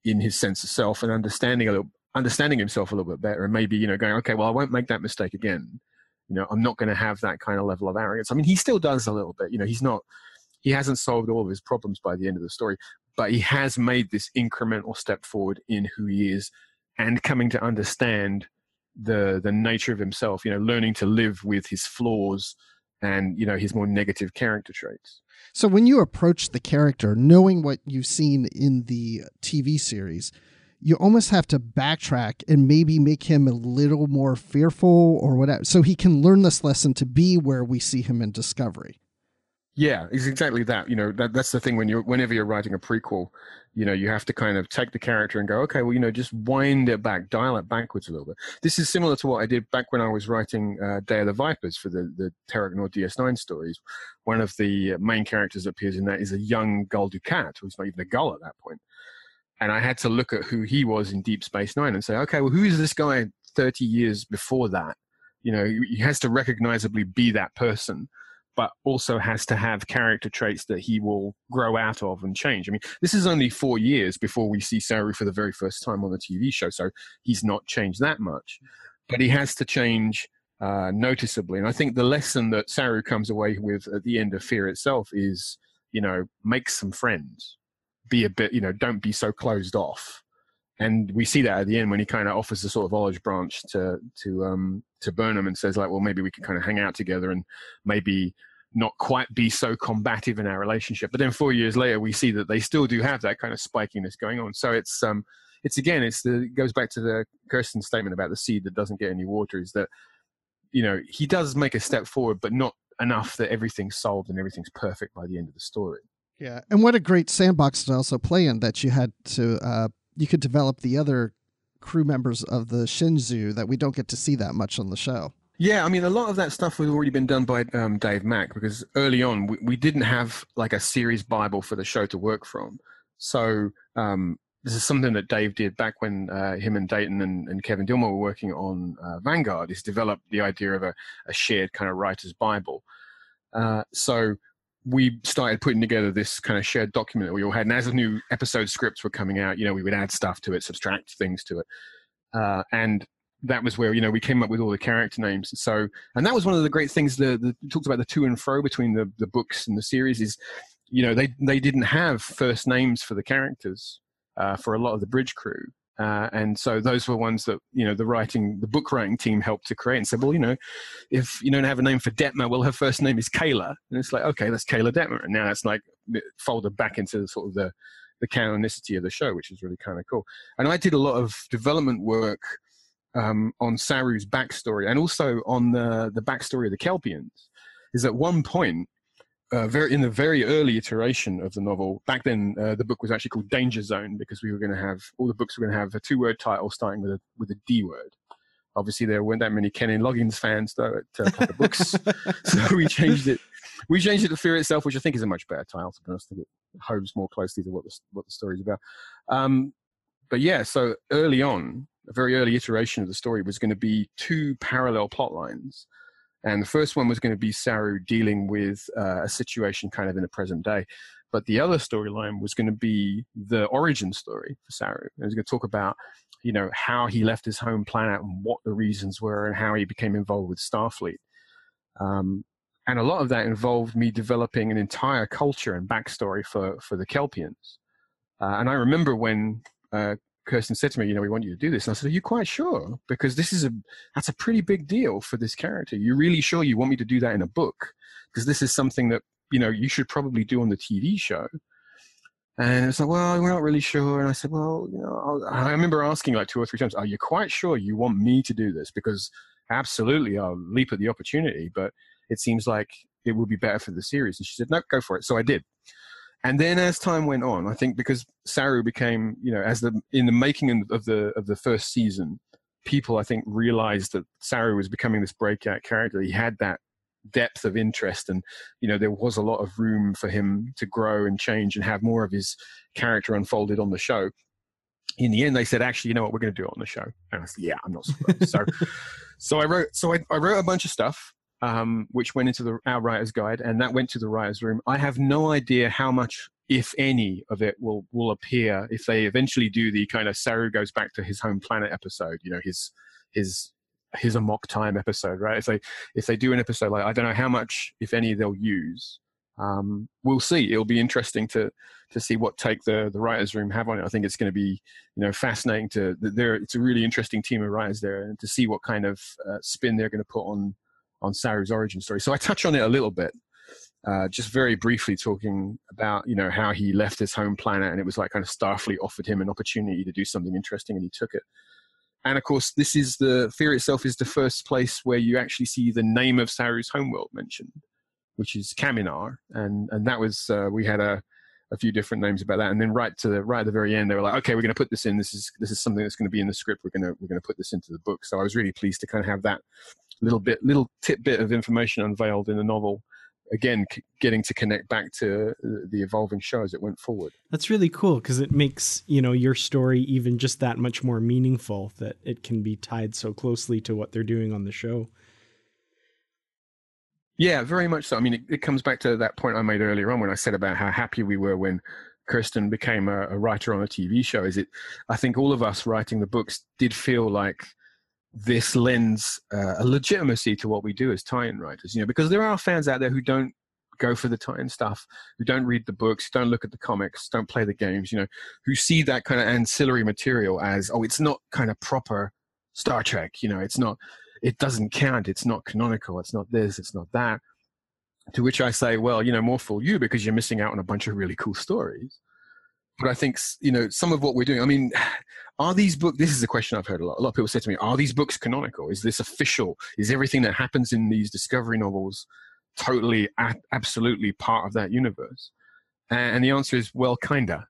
in his sense of self and understanding a little, understanding himself a little bit better, and maybe, you know, going, okay, well, I won't make that mistake again. You know, I'm not going to have that kind of level of arrogance. I mean, he still does a little bit. You know, he's not, he hasn't solved all of his problems by the end of the story, but he has made this incremental step forward in who he is and coming to understand the the nature of himself, you know, learning to live with his flaws and, you know, his more negative character traits. So when you approach the character, knowing what you've seen in the T V series, you almost have to backtrack and maybe make him a little more fearful or whatever, so he can learn this lesson to be where we see him in Discovery. Yeah, it's exactly that. You know, that, that's the thing when you're, whenever you're writing a prequel, you know, you have to kind of take the character and go, okay, well, you know, just wind it back, dial it backwards a little bit. This is similar to what I did back when I was writing uh, Day of the Vipers for the, the Terok Nor D S nine stories. One of the main characters that appears in that is a young Gul Dukat, who's not even a Gul at that point. And I had to look at who he was in Deep Space Nine and say, okay, well, who is this guy thirty years before that? You know, he has to recognizably be that person, but also has to have character traits that he will grow out of and change. I mean, this is only four years before we see Saru for the very first time on the T V show, so he's not changed that much. But he has to change uh, noticeably. And I think the lesson that Saru comes away with at the end of Fear itself is, you know, make some friends. Be a bit, you know, don't be so closed off. And we see that at the end when he kind of offers the sort of olive branch to to um to Burnham and says, like, well, maybe we can kind of hang out together and maybe not quite be so combative in our relationship. But then four years later, we see that they still do have that kind of spikiness going on. So it's um it's again, it's the it goes back to the Kirsten statement about the seed that doesn't get any water, is that, you know, he does make a step forward, but not enough that everything's solved and everything's perfect by the end of the story. Yeah, and what a great sandbox to also play in, that you had to uh, you could develop the other crew members of the Shenzhou that we don't get to see that much on the show. Yeah, I mean, a lot of that stuff had already been done by um, Dave Mack, because early on we, we didn't have like a series Bible for the show to work from. So um, this is something that Dave did back when uh, him and Dayton and, and Kevin Dillmore were working on uh, Vanguard, is develop the idea of a, a shared kind of writer's Bible. Uh, so we started putting together this kind of shared document that we all had. And as the new episode scripts were coming out, you know, we would add stuff to it, subtract things to it. Uh, and that was where, you know, we came up with all the character names. So, and that was one of the great things that the, talked about the to and fro between the, the books and the series is, you know, they, they didn't have first names for the characters uh, for a lot of the bridge crew. Uh, and so those were ones that, you know, the writing, the book writing team helped to create and said, well, you know, if you don't have a name for Detmer, well, her first name is Kayla. And it's like, okay, that's Kayla Detmer. And now that's like folded back into the sort of the, the canonicity of the show, which is really kind of cool. And I did a lot of development work um, on Saru's backstory and also on the, the backstory of the Kelpians. Is at one point, Uh, very in the very early iteration of the novel, back then uh, the book was actually called Danger Zone, because we were going to have all the books were going to have a two-word title starting with a with a D word. Obviously, there weren't that many Kenny Loggins fans though at uh, Pocket Books, so we changed it. We changed it to Fear Itself, which I think is a much better title. To be honest, I think it hoves more closely to what the what the story is about. Um, but yeah, so early on, a very early iteration of the story was going to be two parallel plot lines. And the first one was going to be Saru dealing with uh, a situation kind of in the present day. But the other storyline was going to be the origin story for Saru. It was going to talk about, you know, how he left his home planet and what the reasons were and how he became involved with Starfleet. Um, and a lot of that involved me developing an entire culture and backstory for, for the Kelpians. Uh, and I remember when uh, Kirsten said to me, you know, we want you to do this. And I said, are you quite sure? Because this is a, that's a pretty big deal for this character. You're really sure you want me to do that in a book? Because this is something that, you know, you should probably do on the T V show. And it's like, well, we're not really sure. And I said, well, you know, I'll, I remember asking like two or three times, are you quite sure you want me to do this? Because absolutely, I'll leap at the opportunity, but it seems like it would be better for the series. And she said, no, go for it. So I did. And then as time went on, I think because Saru became, you know, as the in the making of the of the first season, people I think realized that Saru was becoming this breakout character. He had that depth of interest, and you know there was a lot of room for him to grow and change and have more of his character unfolded on the show. In the end, they said, actually, you know what, we're going to do it on the show. And I said, yeah, I'm not surprised. so, so I wrote, so I, I wrote a bunch of stuff. um, which went into the, our writer's guide, and that went to the writer's room. I have no idea how much, if any, of it will, will appear if they eventually do the kind of Saru goes back to his home planet episode, you know, his his his Amok Time episode, right? If they if they do an episode like, I don't know how much, if any, they'll use. Um, we'll see. It'll be interesting to to see what take the the writers' room have on it. I think it's going to be, you know, fascinating to there. It's a really interesting team of writers there, and to see what kind of uh, spin they're going to put on on Saru's origin story. So I touch on it a little bit, uh, just very briefly, talking about, you know, how he left his home planet, and it was like kind of Starfleet offered him an opportunity to do something interesting, and he took it. And of course, this is the Fear itself is the first place where you actually see the name of Saru's homeworld mentioned, which is Kaminar, and and that was uh, we had a, a few different names about that, and then right to the right at the very end, they were like, okay, we're going to put this in. This is this is something that's going to be in the script. We're going to we're going to put this into the book. So I was really pleased to kind of have that little bit little tidbit of information unveiled in the novel. Again, c- getting to connect back to the evolving show as it went forward. That's really cool because it makes, you know, your story even just that much more meaningful, that it can be tied so closely to what they're doing on the show. Yeah, very much so. I mean, it, it comes back to that point I made earlier on when I said about how happy we were when Kirsten became a, a writer on a T V show. Is it? I think all of us writing the books did feel like this lends uh, a legitimacy to what we do as tie-in writers, you know, because there are fans out there who don't go for the tie-in stuff, who don't read the books, don't look at the comics, don't play the games, you know, who see that kind of ancillary material as, oh, it's not kind of proper Star Trek, you know, it's not, it doesn't count, it's not canonical, it's not this, it's not that. To which I say, well, you know, more fool you, because you're missing out on a bunch of really cool stories. But I think, you know, some of what we're doing, I mean, are these books, this is a question I've heard a lot. A lot of people say to me, are these books canonical? Is this official? Is everything that happens in these Discovery novels totally, a- absolutely part of that universe? And the answer is, well, kinda.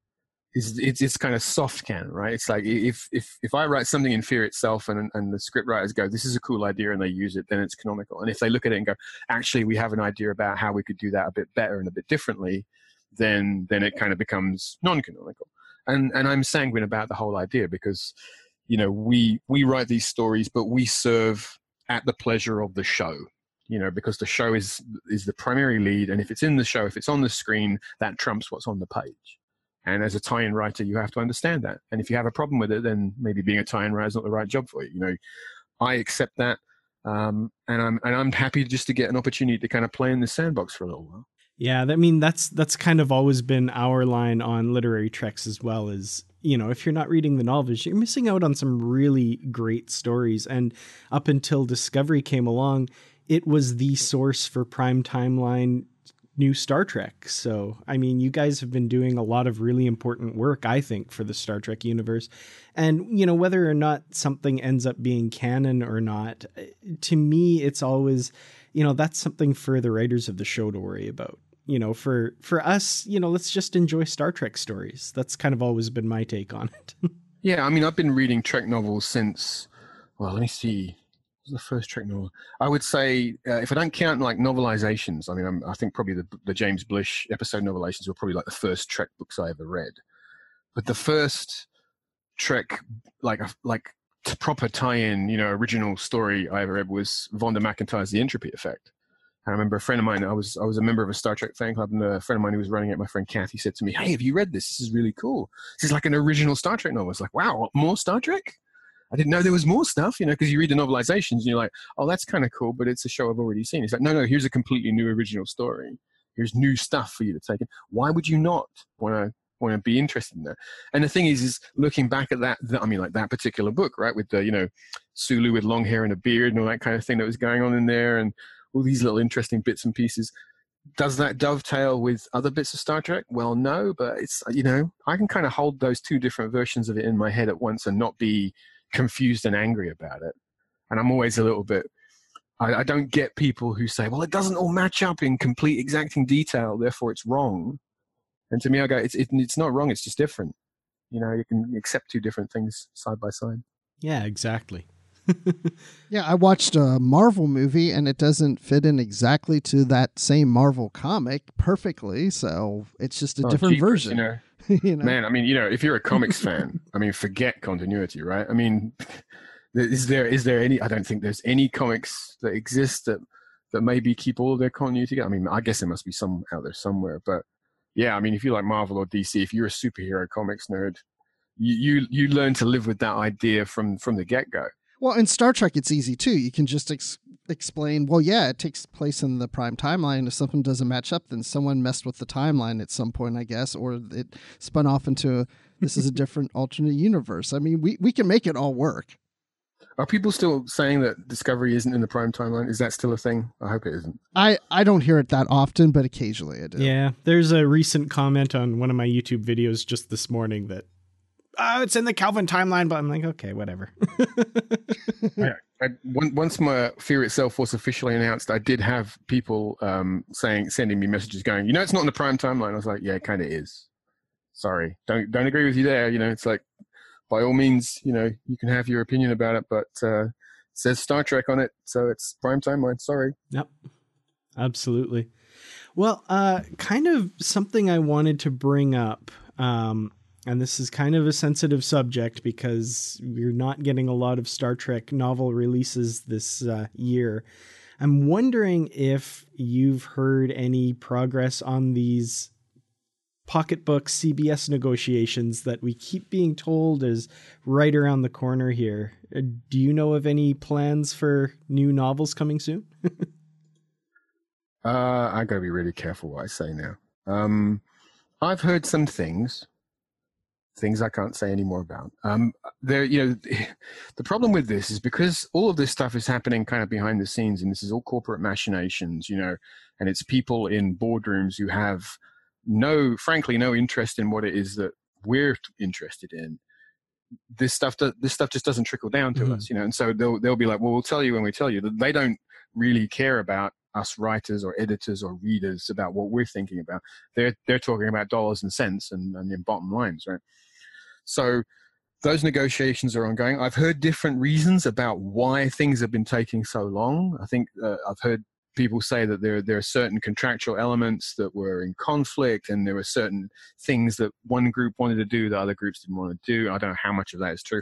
It's, it's, it's kind of soft canon, right? It's like if, if, if I write something in Fear itself and, and the script writers go, this is a cool idea, and they use it, then it's canonical. And if they look at it and go, actually, we have an idea about how we could do that a bit better and a bit differently, then then it kind of becomes non-canonical. And and I'm sanguine about the whole idea because, you know, we we write these stories, but we serve at the pleasure of the show, you know, because the show is is the primary lead, and if it's in the show, if it's on the screen, that trumps what's on the page. And as a tie-in writer, you have to understand that. And if you have a problem with it, then maybe being a tie-in writer is not the right job for you. You know, I accept that, um, and I'm and I'm happy just to get an opportunity to kind of play in the sandbox for a little while. Yeah, I mean, that's that's kind of always been our line on Literary Treks as well, is, you know, if you're not reading the novels, you're missing out on some really great stories. And up until Discovery came along, it was the source for prime timeline new Star Trek. So, I mean, you guys have been doing a lot of really important work, I think, for the Star Trek universe. And, you know, whether or not something ends up being canon or not, to me, it's always, you know, that's something for the writers of the show to worry about. You know, for, for us, you know, let's just enjoy Star Trek stories. That's kind of always been my take on it. Yeah, I mean, I've been reading Trek novels since, well, let me see. What was the first Trek novel? I would say, uh, if I don't count like novelizations, I mean, I'm, I think probably the, the James Blish episode novelizations were probably like the first Trek books I ever read. But the first Trek, like like proper tie-in, you know, original story I ever read was Vonda McIntyre's The Entropy Effect. I remember a friend of mine, I was I was a member of a Star Trek fan club, and a friend of mine who was running it, my friend Kathy, said to me, hey, have you read this? This is really cool. This is like an original Star Trek novel. It's like, wow, what, more Star Trek? I didn't know there was more stuff, you know, because you read the novelizations and you're like, oh, that's kind of cool, but it's a show I've already seen. It's like, no, no, here's a completely new original story. Here's new stuff for you to take in. Why would you not want to want to be interested in that? And the thing is, is looking back at that, I mean, like that particular book, right, with the, you know, Sulu with long hair and a beard and all that kind of thing that was going on in there, and all these little interesting bits and pieces. Does that dovetail with other bits of Star Trek? Well, no, but it's, you know, I can kind of hold those two different versions of it in my head at once and not be confused and angry about it. And I'm always a little bit, I, I don't get people who say, well, it doesn't all match up in complete exacting detail, therefore it's wrong. And to me, I go, it's it, it's not wrong, it's just different. You know, you can accept two different things side by side. Yeah, exactly. Yeah, I watched a Marvel movie and it doesn't fit in exactly to that same Marvel comic perfectly, so it's just a oh, different jeepers, version. You know? You know? Man, I mean, you know, if you're a comics fan, I mean, forget continuity, right? I mean, is there is there any? I don't think there's any comics that exist that that maybe keep all of their continuity together. I mean, I guess there must be some out there somewhere, but yeah, I mean, if you like Marvel or D C, if you're a superhero comics nerd, you you, you learn to live with that idea from from the get-go. Well, in Star Trek, it's easy too. You can just ex- explain, well, yeah, it takes place in the prime timeline. If something doesn't match up, then someone messed with the timeline at some point, I guess, or it spun off into a, this is a different alternate universe. I mean, we, we can make it all work. Are people still saying that Discovery isn't in the prime timeline? Is that still a thing? I hope it isn't. I, I don't hear it that often, but occasionally I do. Yeah, there's a recent comment on one of my YouTube videos just this morning that, oh, it's in the Calvin timeline, but I'm like, okay, whatever. I, I, once my Fear Itself was officially announced, I did have people um, saying, sending me messages going, you know, it's not in the prime timeline. I was like, yeah, it kind of is. Sorry, don't don't agree with you there. You know, it's like, by all means, you know, you can have your opinion about it, but uh, it says Star Trek on it, so it's prime timeline. Sorry. Yep, absolutely. Well, uh, kind of something I wanted to bring up, um, and this is kind of a sensitive subject because we're not getting a lot of Star Trek novel releases this uh, year. I'm wondering if you've heard any progress on these pocketbook C B S negotiations that we keep being told is right around the corner here. Do you know of any plans for new novels coming soon? uh, I gotta be really careful what I say now. Um, I've heard some things, things I can't say any more about. Um, there, you know, the problem with this is because all of this stuff is happening kind of behind the scenes, and this is all corporate machinations, you know, and it's people in boardrooms who have no, frankly, no interest in what it is that we're interested in. This stuff, this stuff just doesn't trickle down to mm-hmm. us, you know. And so they'll they'll be like, well, we'll tell you when we tell you. They don't really care about us writers or editors or readers about what we're thinking about. They're they're talking about dollars and cents and and in bottom lines, right? So those negotiations are ongoing. I've heard different reasons about why things have been taking so long. I think uh, I've heard people say that there there are certain contractual elements that were in conflict, and there were certain things that one group wanted to do that other groups didn't want to do. I don't know how much of that is true.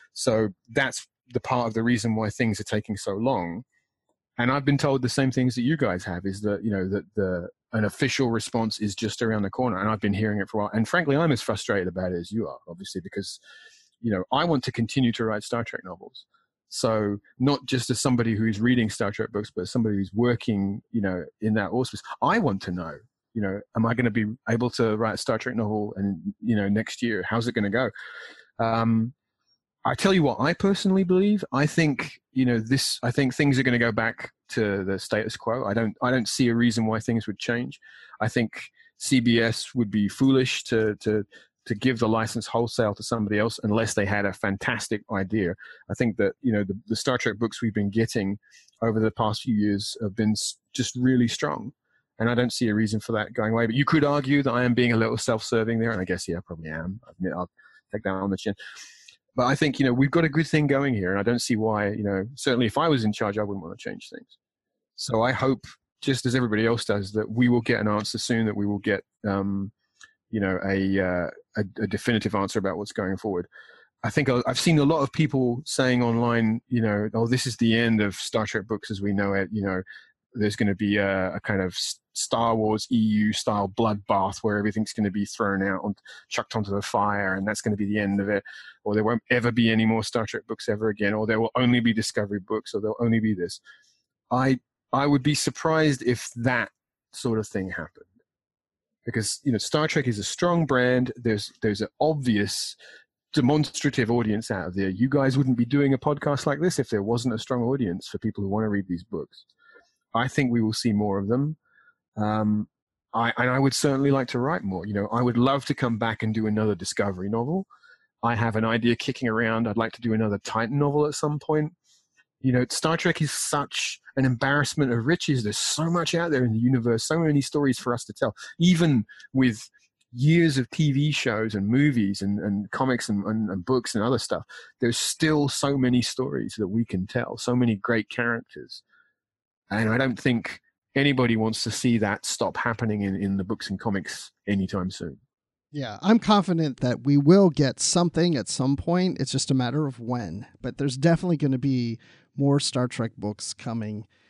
So that's the part of the reason why things are taking so long. And I've been told the same things that you guys have, is that, you know, that the an official response is just around the corner. And I've been hearing it for a while. And frankly, I'm as frustrated about it as you are, obviously, because, you know, I want to continue to write Star Trek novels. So not just as somebody who's reading Star Trek books, but as somebody who's working, you know, in that auspice, I want to know, you know, am I going to be able to write a Star Trek novel and, you know, next year? How's it going to go? Um, I tell you what I personally believe. I think, you know, this, I think things are going to go back to the status quo. I don't, I don't see a reason why things would change. I think C B S would be foolish to, to, to give the license wholesale to somebody else unless they had a fantastic idea. I think that, you know, the, the Star Trek books we've been getting over the past few years have been just really strong. And I don't see a reason for that going away. But you could argue that I am being a little self-serving there. And I guess, yeah, I probably am. I admit, I'll take that on the chin. But I think, you know, we've got a good thing going here. And I don't see why, you know, certainly if I was in charge, I wouldn't want to change things. So I hope, just as everybody else does, that we will get an answer soon, that we will get, um, you know, a, uh, a, a definitive answer about what's going forward. I think I've seen a lot of people saying online, you know, oh, this is the end of Star Trek books as we know it. You know, there's going to be a, a kind of Star Wars E U style bloodbath where everything's going to be thrown out and chucked onto the fire, and that's going to be the end of it. Or there won't ever be any more Star Trek books ever again, or there will only be Discovery books, or there'll only be this. I I would be surprised if that sort of thing happened. Because, you know, Star Trek is a strong brand. There's there's an obvious demonstrative audience out there. You guys wouldn't be doing a podcast like this if there wasn't a strong audience for people who want to read these books. I think we will see more of them. Um, I, and I would certainly like to write more. You know, I would love to come back and do another Discovery novel. I have an idea kicking around. I'd like to do another Titan novel at some point. You know, Star Trek is such an embarrassment of riches. There's so much out there in the universe, so many stories for us to tell. Even with years of T V shows and movies and, and comics and, and, and books and other stuff, there's still so many stories that we can tell, so many great characters. And I don't think anybody wants to see that stop happening in, in the books and comics anytime soon. Yeah, I'm confident that we will get something at some point. It's just a matter of when. But there's definitely going to be more Star Trek books coming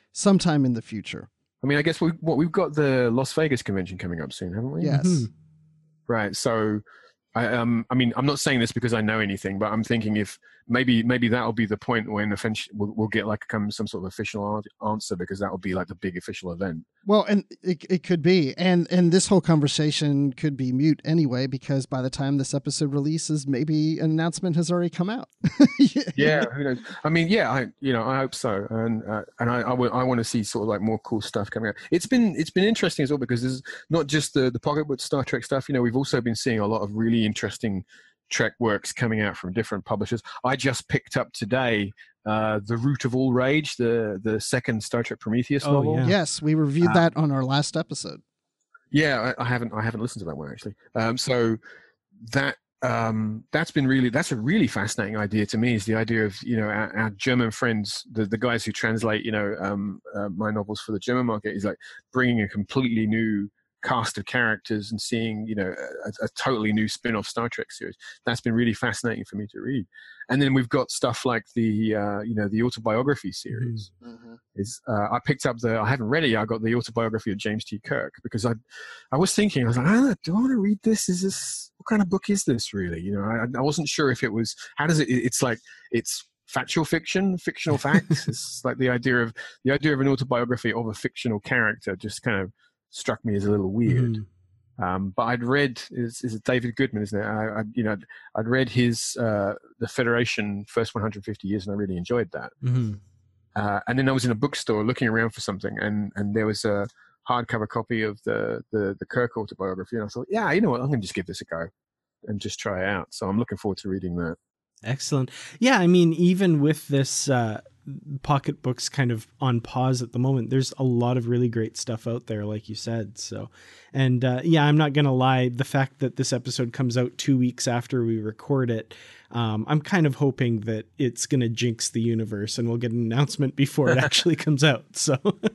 sometime in the future. I mean, I guess we what we've got the Las Vegas convention coming up soon, haven't we? Yes. Mhm. Right. So, I um, I mean, I'm not saying this because I know anything, but I'm thinking if maybe maybe that'll be the point when eventually we'll, we'll get like come some sort of official answer, because that will be like the big official event. Well, and it it could be, and and this whole conversation could be mute anyway, because by the time this episode releases, maybe an announcement has already come out. Yeah, who knows? I mean, yeah, I you know I hope so, and uh, and I I, w- I want to see sort of like more cool stuff coming out. It's been it's been interesting as well, because there's not just the the pocketbook Star Trek stuff. You know, we've also been seeing a lot of really interesting Trek works coming out from different publishers. I just picked up today uh, The Root of All Rage, the the second Star Trek Prometheus Oh, novel. yeah. Yes, we reviewed Uh, that on our last episode. Yeah, I, I haven't I haven't listened to that one actually. Um, so that um, that's been really that's a really fascinating idea to me. Is the idea of you know our, our German friends, the the guys who translate you know um, uh, my novels for the German market, is like bringing a completely new cast of characters and seeing you know a, a totally new spin-off Star Trek series. That's been really fascinating for me to read. And then we've got stuff like the uh, you know the autobiography series. Mm-hmm. Is uh, I picked up the I haven't read it yet. I got the autobiography of James T. Kirk, because I I was thinking, I was like, I do I want to read this? Is this what kind of book is this really? You know, I, I wasn't sure if it was how does it it's like it's factual fiction, fictional facts. It's like the idea of the idea of an autobiography of a fictional character just kind of struck me as a little weird. Mhm. Um, but I'd read is, is it David Goodman, isn't it? I, I you know I'd read his uh, the Federation first one hundred fifty years, and I really enjoyed that. Mhm. Uh, and then I was in a bookstore looking around for something, and, and there was a hardcover copy of the, the the Kirk autobiography, and I thought, yeah, you know what, I'm going to just give this a go and just try it out. So I'm looking forward to reading that. Excellent. Yeah, I mean, even with this uh, pocketbooks kind of on pause at the moment, there's a lot of really great stuff out there, like you said. So, and uh, yeah, I'm not going to lie. The fact that this episode comes out two weeks after we record it, um, I'm kind of hoping that it's going to jinx the universe and we'll get an announcement before it actually comes out. So,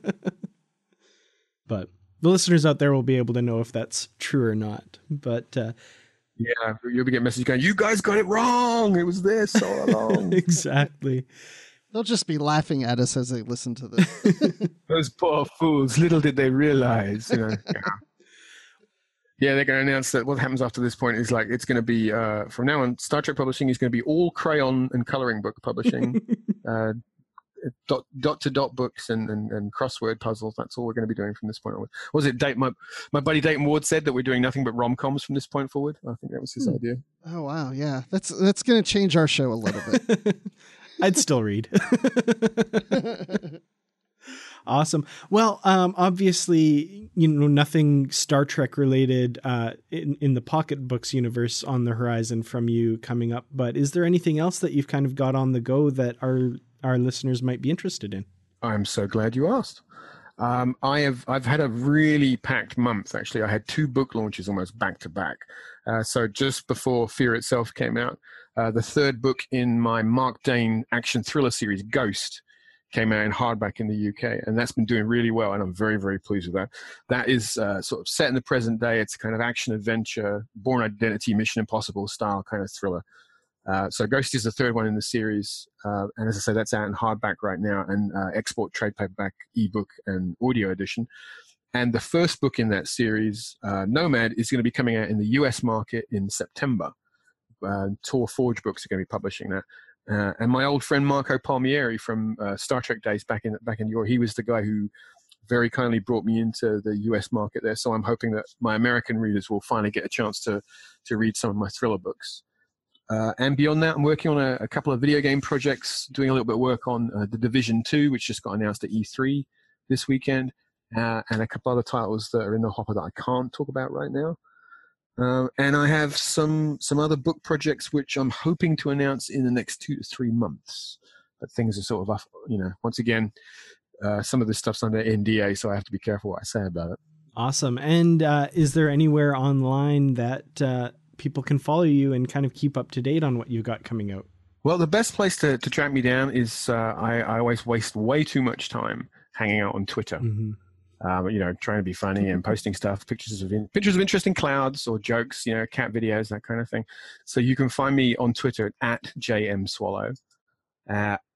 but the listeners out there will be able to know if that's true or not. But uh, Yeah, you'll be getting messages going, you guys got it wrong. It was this all along. exactly. They'll just be laughing at us as they listen to this. Those poor fools. Little did they realize. You know. Yeah. Yeah, they're going to announce that what happens after this point is like it's going to be, uh, from now on, Star Trek Publishing is going to be all crayon and coloring book publishing. uh, dot, dot to dot books and, and, and crossword puzzles. That's all we're going to be doing from this point onward. What was it Dayton, my, my buddy Dayton Ward said that we're doing nothing but rom-coms from this point forward? I think that was his Hmm. idea. Oh wow, yeah, that's that's going to change our show a little bit. I'd still read. Awesome. Well, um, obviously, you know, nothing Star Trek related uh, in, in the pocketbooks universe on the horizon from you coming up. But is there anything else that you've kind of got on the go that our our listeners might be interested in? I'm so glad you asked. Um, I have I've had a really packed month. Actually, I had two book launches almost back to back. Uh, so just before Fear Itself came out, uh, the third book in my Mark Dane action thriller series, Ghost, came out in hardback in the U K, and that's been doing really well, and I'm very, very pleased with that. That is uh, sort of set in the present day. It's a kind of action-adventure, Bourne Identity, Mission Impossible style kind of thriller. Uh, so Ghost is the third one in the series, uh, and as I say, that's out in hardback right now, and uh, export trade paperback, ebook, and audio edition. And the first book in that series, uh, Nomad, is going to be coming out in the U S market in September. Uh, Tor Forge Books are going to be publishing that. Uh, and my old friend Marco Palmieri from uh, Star Trek days back in back in Europe, he was the guy who very kindly brought me into the U S market there. So I'm hoping that my American readers will finally get a chance to to read some of my thriller books. Uh, and beyond that, I'm working on a, a couple of video game projects, doing a little bit of work on uh, The Division two, which just got announced at E three this weekend, uh, and a couple other titles that are in the hopper that I can't talk about right now. Uh, and I have some some other book projects which I'm hoping to announce in the next two to three months. But things are sort of, you know, once again, uh, some of this stuff's under N D A, so I have to be careful what I say about it. Awesome. And uh, is there anywhere online that uh, people can follow you and kind of keep up to date on what you've got coming out? Well, the best place to, to track me down is uh, I, I always waste way too much time hanging out on Twitter. Mm-hmm. Um, you know, trying to be funny and posting stuff, pictures of in, pictures of interesting clouds or jokes, you know, cat videos, that kind of thing. So you can find me on Twitter at J M Swallow. Uh,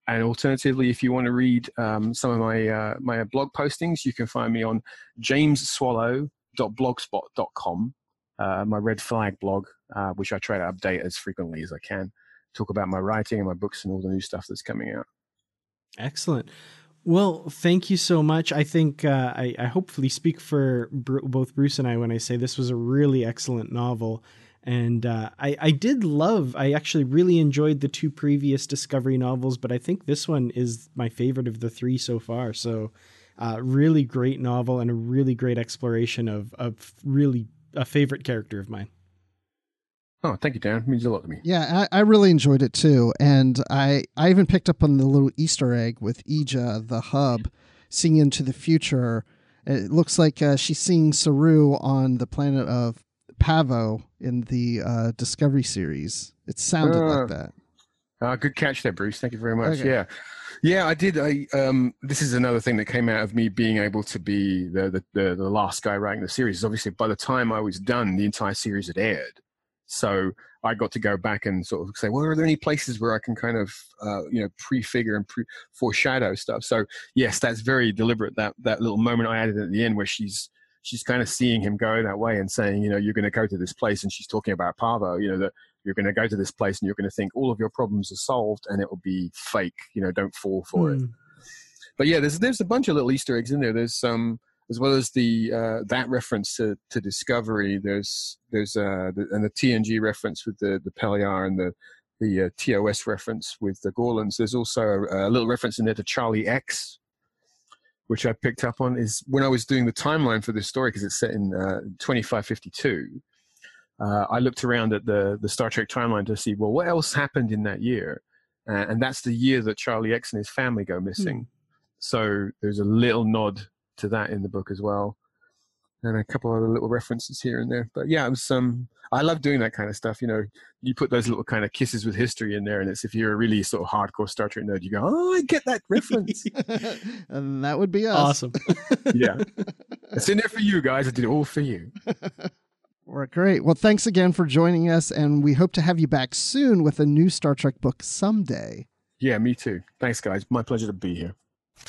and alternatively, if you want to read um, some of my uh, my blog postings, you can find me on james swallow dot blogspot dot com, uh, my red flag blog, uh, which I try to update as frequently as I can. Talk about my writing and my books and all the new stuff that's coming out. Excellent. Well, thank you so much. I think uh, I, I hopefully speak for Br- both Bruce and I when I say this was a really excellent novel. And uh, I, I did love, I actually really enjoyed the two previous Discovery novels, but I think this one is my favorite of the three so far. So uh, really great novel and a really great exploration of, of really a favorite character of mine. Oh, thank you, Dan. It means a lot to me. Yeah, I, I really enjoyed it too. And I, I even picked up on the little Easter egg with Ija, the hub, seeing into the future. It looks like uh, she's seeing Saru on the planet of Pavo in the uh, Discovery series. It sounded uh, like that. Uh, good catch there, Bruce. Thank you very much. Okay. Yeah. Yeah, I did. I um, this is another thing that came out of me being able to be the, the, the, the last guy writing the series. Obviously, by the time I was done, the entire series had aired. So I got to go back and sort of say, well, are there any places where I can kind of, uh, you know, prefigure and pre- foreshadow stuff? So yes, that's very deliberate. That that little moment I added at the end where she's she's kind of seeing him go that way and saying, you know, you're going to go to this place, and she's talking about Pavo, you know, that you're going to go to this place and you're going to think all of your problems are solved, and it will be fake. You know, don't fall for mm. it. But yeah, there's there's a bunch of little Easter eggs in there. There's some. Um, As well as the uh, that reference to, to Discovery, there's there's uh, the, and the T N G reference with the the Peliar, and the the uh, T O S reference with the Gorlans. There's also a, a little reference in there to Charlie X, which I picked up on. Is when I was doing the timeline for this story, because it's set in uh, twenty-five fifty-two. Uh, I looked around at the the Star Trek timeline to see, well, what else happened in that year, uh, and that's the year that Charlie X and his family go missing. Hmm. So there's a little nod to that in the book as well, and a couple other little references here and there. But yeah, it was um I love doing that kind of stuff. You know, you put those little kind of kisses with history in there, and it's, if you're a really sort of hardcore Star Trek nerd, you go, oh, I get that reference. And that would be us. Awesome. Yeah, it's in there for you guys. I did it all for you. Well, great. Well, thanks again for joining us, and we hope to have you back soon with a new Star Trek book someday. Yeah, me too. Thanks, guys. My pleasure to be here.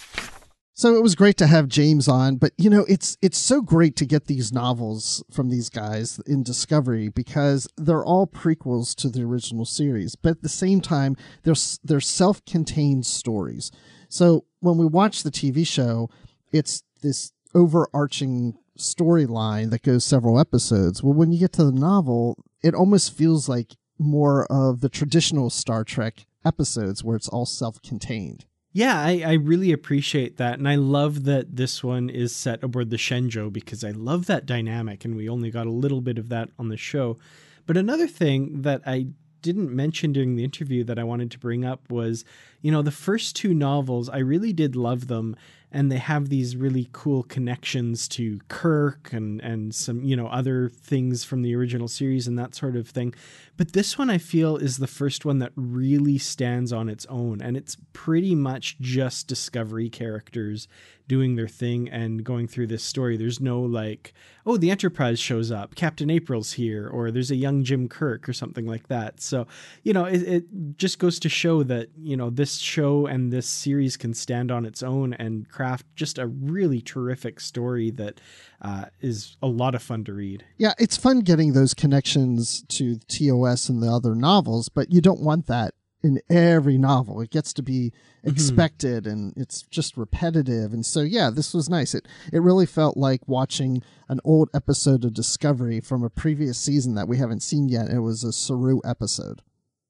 So it was great to have James on, but you know, it's it's so great to get these novels from these guys in Discovery, because they're all prequels to the original series, but at the same time, they're they're self-contained stories. So when we watch the T V show, it's this overarching storyline that goes several episodes. Well, when you get to the novel, it almost feels like more of the traditional Star Trek episodes where it's all self-contained. Yeah, I, I really appreciate that. And I love that this one is set aboard the Shenzhou, because I love that dynamic, and we only got a little bit of that on the show. But another thing that I didn't mention during the interview that I wanted to bring up was, you know, the first two novels, I really did love them. And they have these really cool connections to Kirk and, and some, you know, other things from the original series and that sort of thing. But this one, I feel, is the first one that really stands on its own. And it's pretty much just Discovery characters doing their thing and going through this story. There's no like, oh, the Enterprise shows up, Captain April's here, or there's a young Jim Kirk or something like that. So, you know, it, it just goes to show that, you know, this show and this series can stand on its own and craft just a really terrific story that uh, is a lot of fun to read. Yeah, it's fun getting those connections to T O S and the other novels, but you don't want that in every novel. It gets to be expected, mm-hmm. and it's just repetitive. And so, yeah, this was nice. It it really felt like watching an old episode of Discovery from a previous season that we haven't seen yet. It was a Saru episode.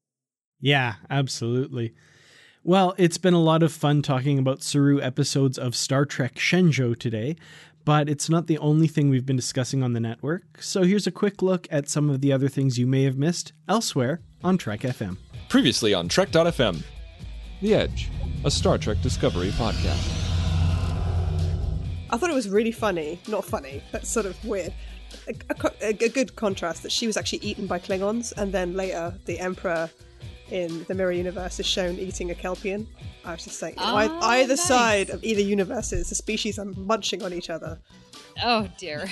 Yeah, absolutely. Well, it's been a lot of fun talking about Saru episodes of Star Trek Shenzhou today, but it's not the only thing we've been discussing on the network. So here's a quick look at some of the other things you may have missed elsewhere on Trek F M. Previously on Trek dot F M, The Edge, a Star Trek Discovery podcast. I thought it was really funny. Not funny, that's sort of weird. A, a, a good contrast that she was actually eaten by Klingons, and then later the Emperor in the Mirror Universe is shown eating a Kelpian. I was just saying, oh, either nice. Side of either universes, the species are munching on each other. Oh dear.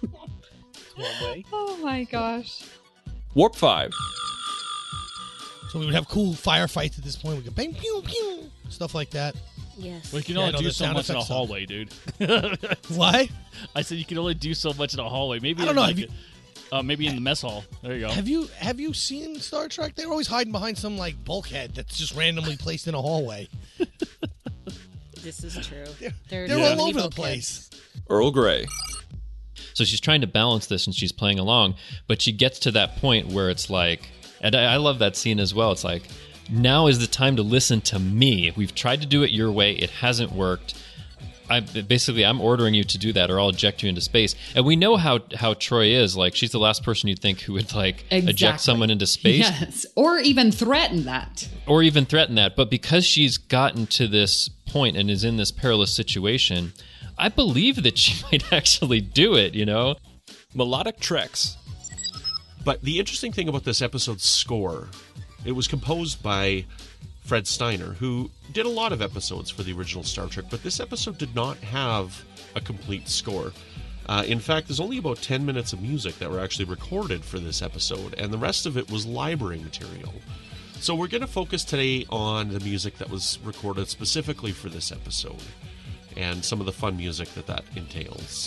One way. Oh my gosh. Warp five. So we would have cool firefights at this point. We could bang, pew, pew, stuff like that. Yes. Well, you can Yeah, I only know do the so sound much in a effects suck. hallway, dude. What? I said you can only do so much in a hallway. Maybe I don't in know, Like, have uh, maybe in the mess hall. There you go. Have you have you seen Star Trek? They're always hiding behind some like bulkhead that's just randomly placed in a hallway. This is true. They're, There are they're too all many over the bulkheads. place. Earl Grey. So she's trying to balance this and she's playing along, but she gets to that point where it's like, and I, I love that scene as well. It's like, now is the time to listen to me. We've tried to do it your way. It hasn't worked. I basically I'm ordering you to do that, or I'll eject you into space. And we know how how Troy is. Like, she's the last person you'd think who would like Exactly. eject someone into space, Yes, or even threaten that. or even threaten that. But because she's gotten to this point and is in this perilous situation, I believe that she might actually do it. You know, Melodic Treks. But the interesting thing about this episode's score, it was composed by Fred Steiner, who did a lot of episodes for the original Star Trek, but this episode did not have a complete score. Uh, in fact, there's only about ten minutes of music that were actually recorded for this episode, and the rest of it was library material. So we're going to focus today on the music that was recorded specifically for this episode, and some of the fun music that that entails.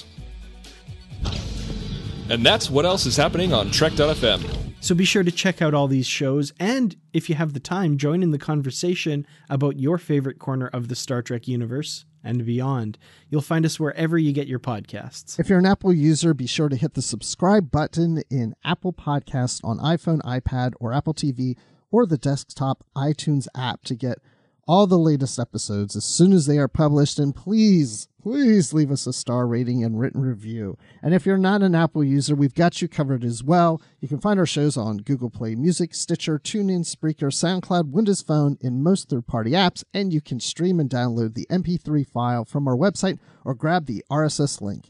And that's what else is happening on Trek dot f m. So be sure to check out all these shows, and if you have the time, join in the conversation about your favorite corner of the Star Trek universe and beyond. You'll find us wherever you get your podcasts. If you're an Apple user, be sure to hit the subscribe button in Apple Podcasts on iPhone, iPad, or Apple T V, or the desktop iTunes app to get all the latest episodes as soon as they are published. And please, please leave us a star rating and written review. And if you're not an Apple user, we've got you covered as well. You can find our shows on Google Play Music, Stitcher, TuneIn, Spreaker, SoundCloud, Windows Phone, in most third-party apps, and you can stream and download the M P three file from our website or grab the R S S link.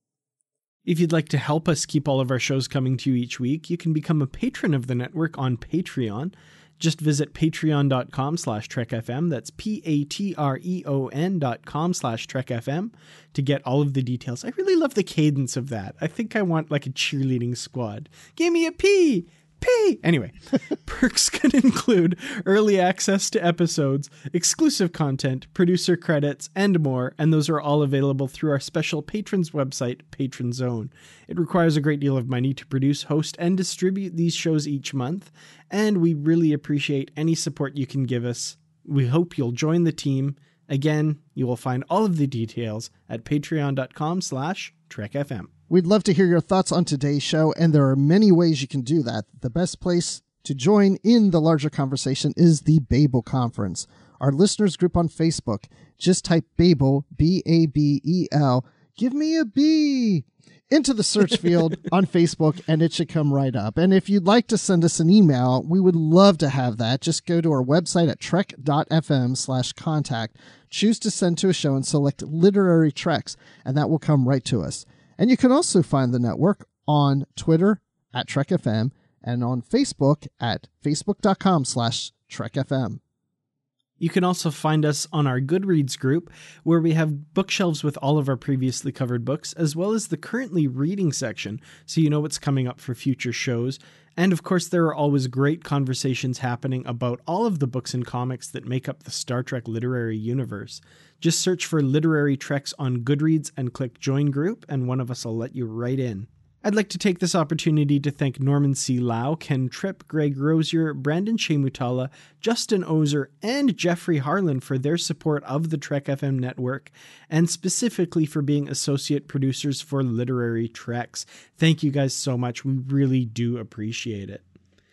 If you'd like to help us keep all of our shows coming to you each week, you can become a patron of the network on Patreon. Just visit patreon.com slash trekfm. That's P-A-T-R-E-O-N dot com slash trekfm to get all of the details. I really love the cadence of that. I think I want like a cheerleading squad. Give me a P! P! Anyway, perks can include early access to episodes, exclusive content, producer credits, and more, and those are all available through our special patrons website, Patron Zone. It requires a great deal of money to produce, host, and distribute these shows each month, and we really appreciate any support you can give us. We hope you'll join the team. Again, you will find all of the details at patreon.com slash trekfm. We'd love to hear your thoughts on today's show, and there are many ways you can do that. The best place to join in the larger conversation is the Babel Conference, our listeners group on Facebook. Just type Babel, B A B E L, give me a B, into the search field on Facebook, and it should come right up. And if you'd like to send us an email, we would love to have that. Just go to our website at trek.fm slash contact, choose to send to a show, and select Literary Treks, and that will come right to us. And you can also find the network on Twitter at TrekFM and on Facebook at facebook.com slash TrekFM. You can also find us on our Goodreads group, where we have bookshelves with all of our previously covered books, as well as the currently reading section, so you know what's coming up for future shows. And of course, there are always great conversations happening about all of the books and comics that make up the Star Trek literary universe. Just search for Literary Treks on Goodreads and click Join Group, and one of us will let you right in. I'd like to take this opportunity to thank Norman C. Lau, Ken Tripp, Greg Rosier, Brandon Chemutala, Justin Ozer, and Jeffrey Harlan for their support of the Trek F M network, and specifically for being associate producers for Literary Treks. Thank you guys so much. We really do appreciate it.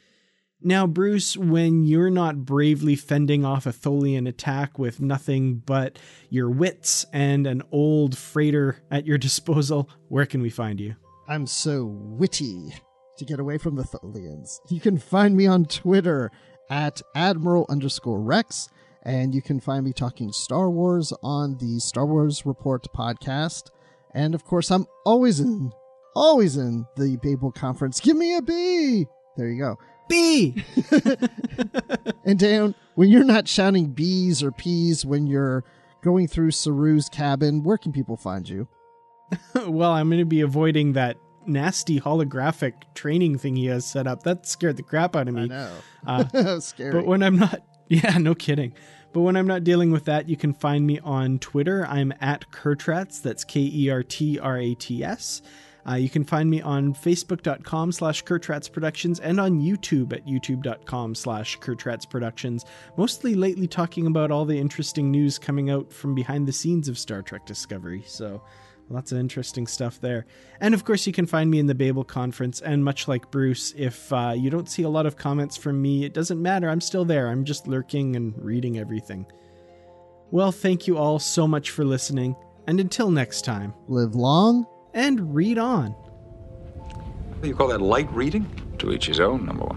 Now, Bruce, when you're not bravely fending off a Tholian attack with nothing but your wits and an old freighter at your disposal, where can we find you? I'm so witty to get away from the Tholians. You can find me on Twitter at Admiral underscore Rex, and you can find me talking Star Wars on the Star Wars Report podcast. And of course, I'm always in, always in the Babel Conference. Give me a B! There you go. B! And Dan, when you're not shouting B's or P's when you're going through Saru's cabin, where can people find you? Well, I'm going to be avoiding that nasty holographic training thing he has set up. That scared the crap out of me. I know. Uh, Scary. But when I'm not, yeah, no kidding. But when I'm not dealing with that, you can find me on Twitter. I'm at Kertrats. That's K E R T R A T S. Uh, you can find me on facebook.com slash Kertrats Productions and on YouTube at youtube.com slash Kertrats Productions. Mostly lately talking about all the interesting news coming out from behind the scenes of Star Trek Discovery. So lots of interesting stuff there. And of course, you can find me in the Babel Conference. And much like Bruce, if uh, you don't see a lot of comments from me, it doesn't matter. I'm still there. I'm just lurking and reading everything. Well, thank you all so much for listening. And until next time, live long and read on. What do you call that, light reading? To each his own, number one.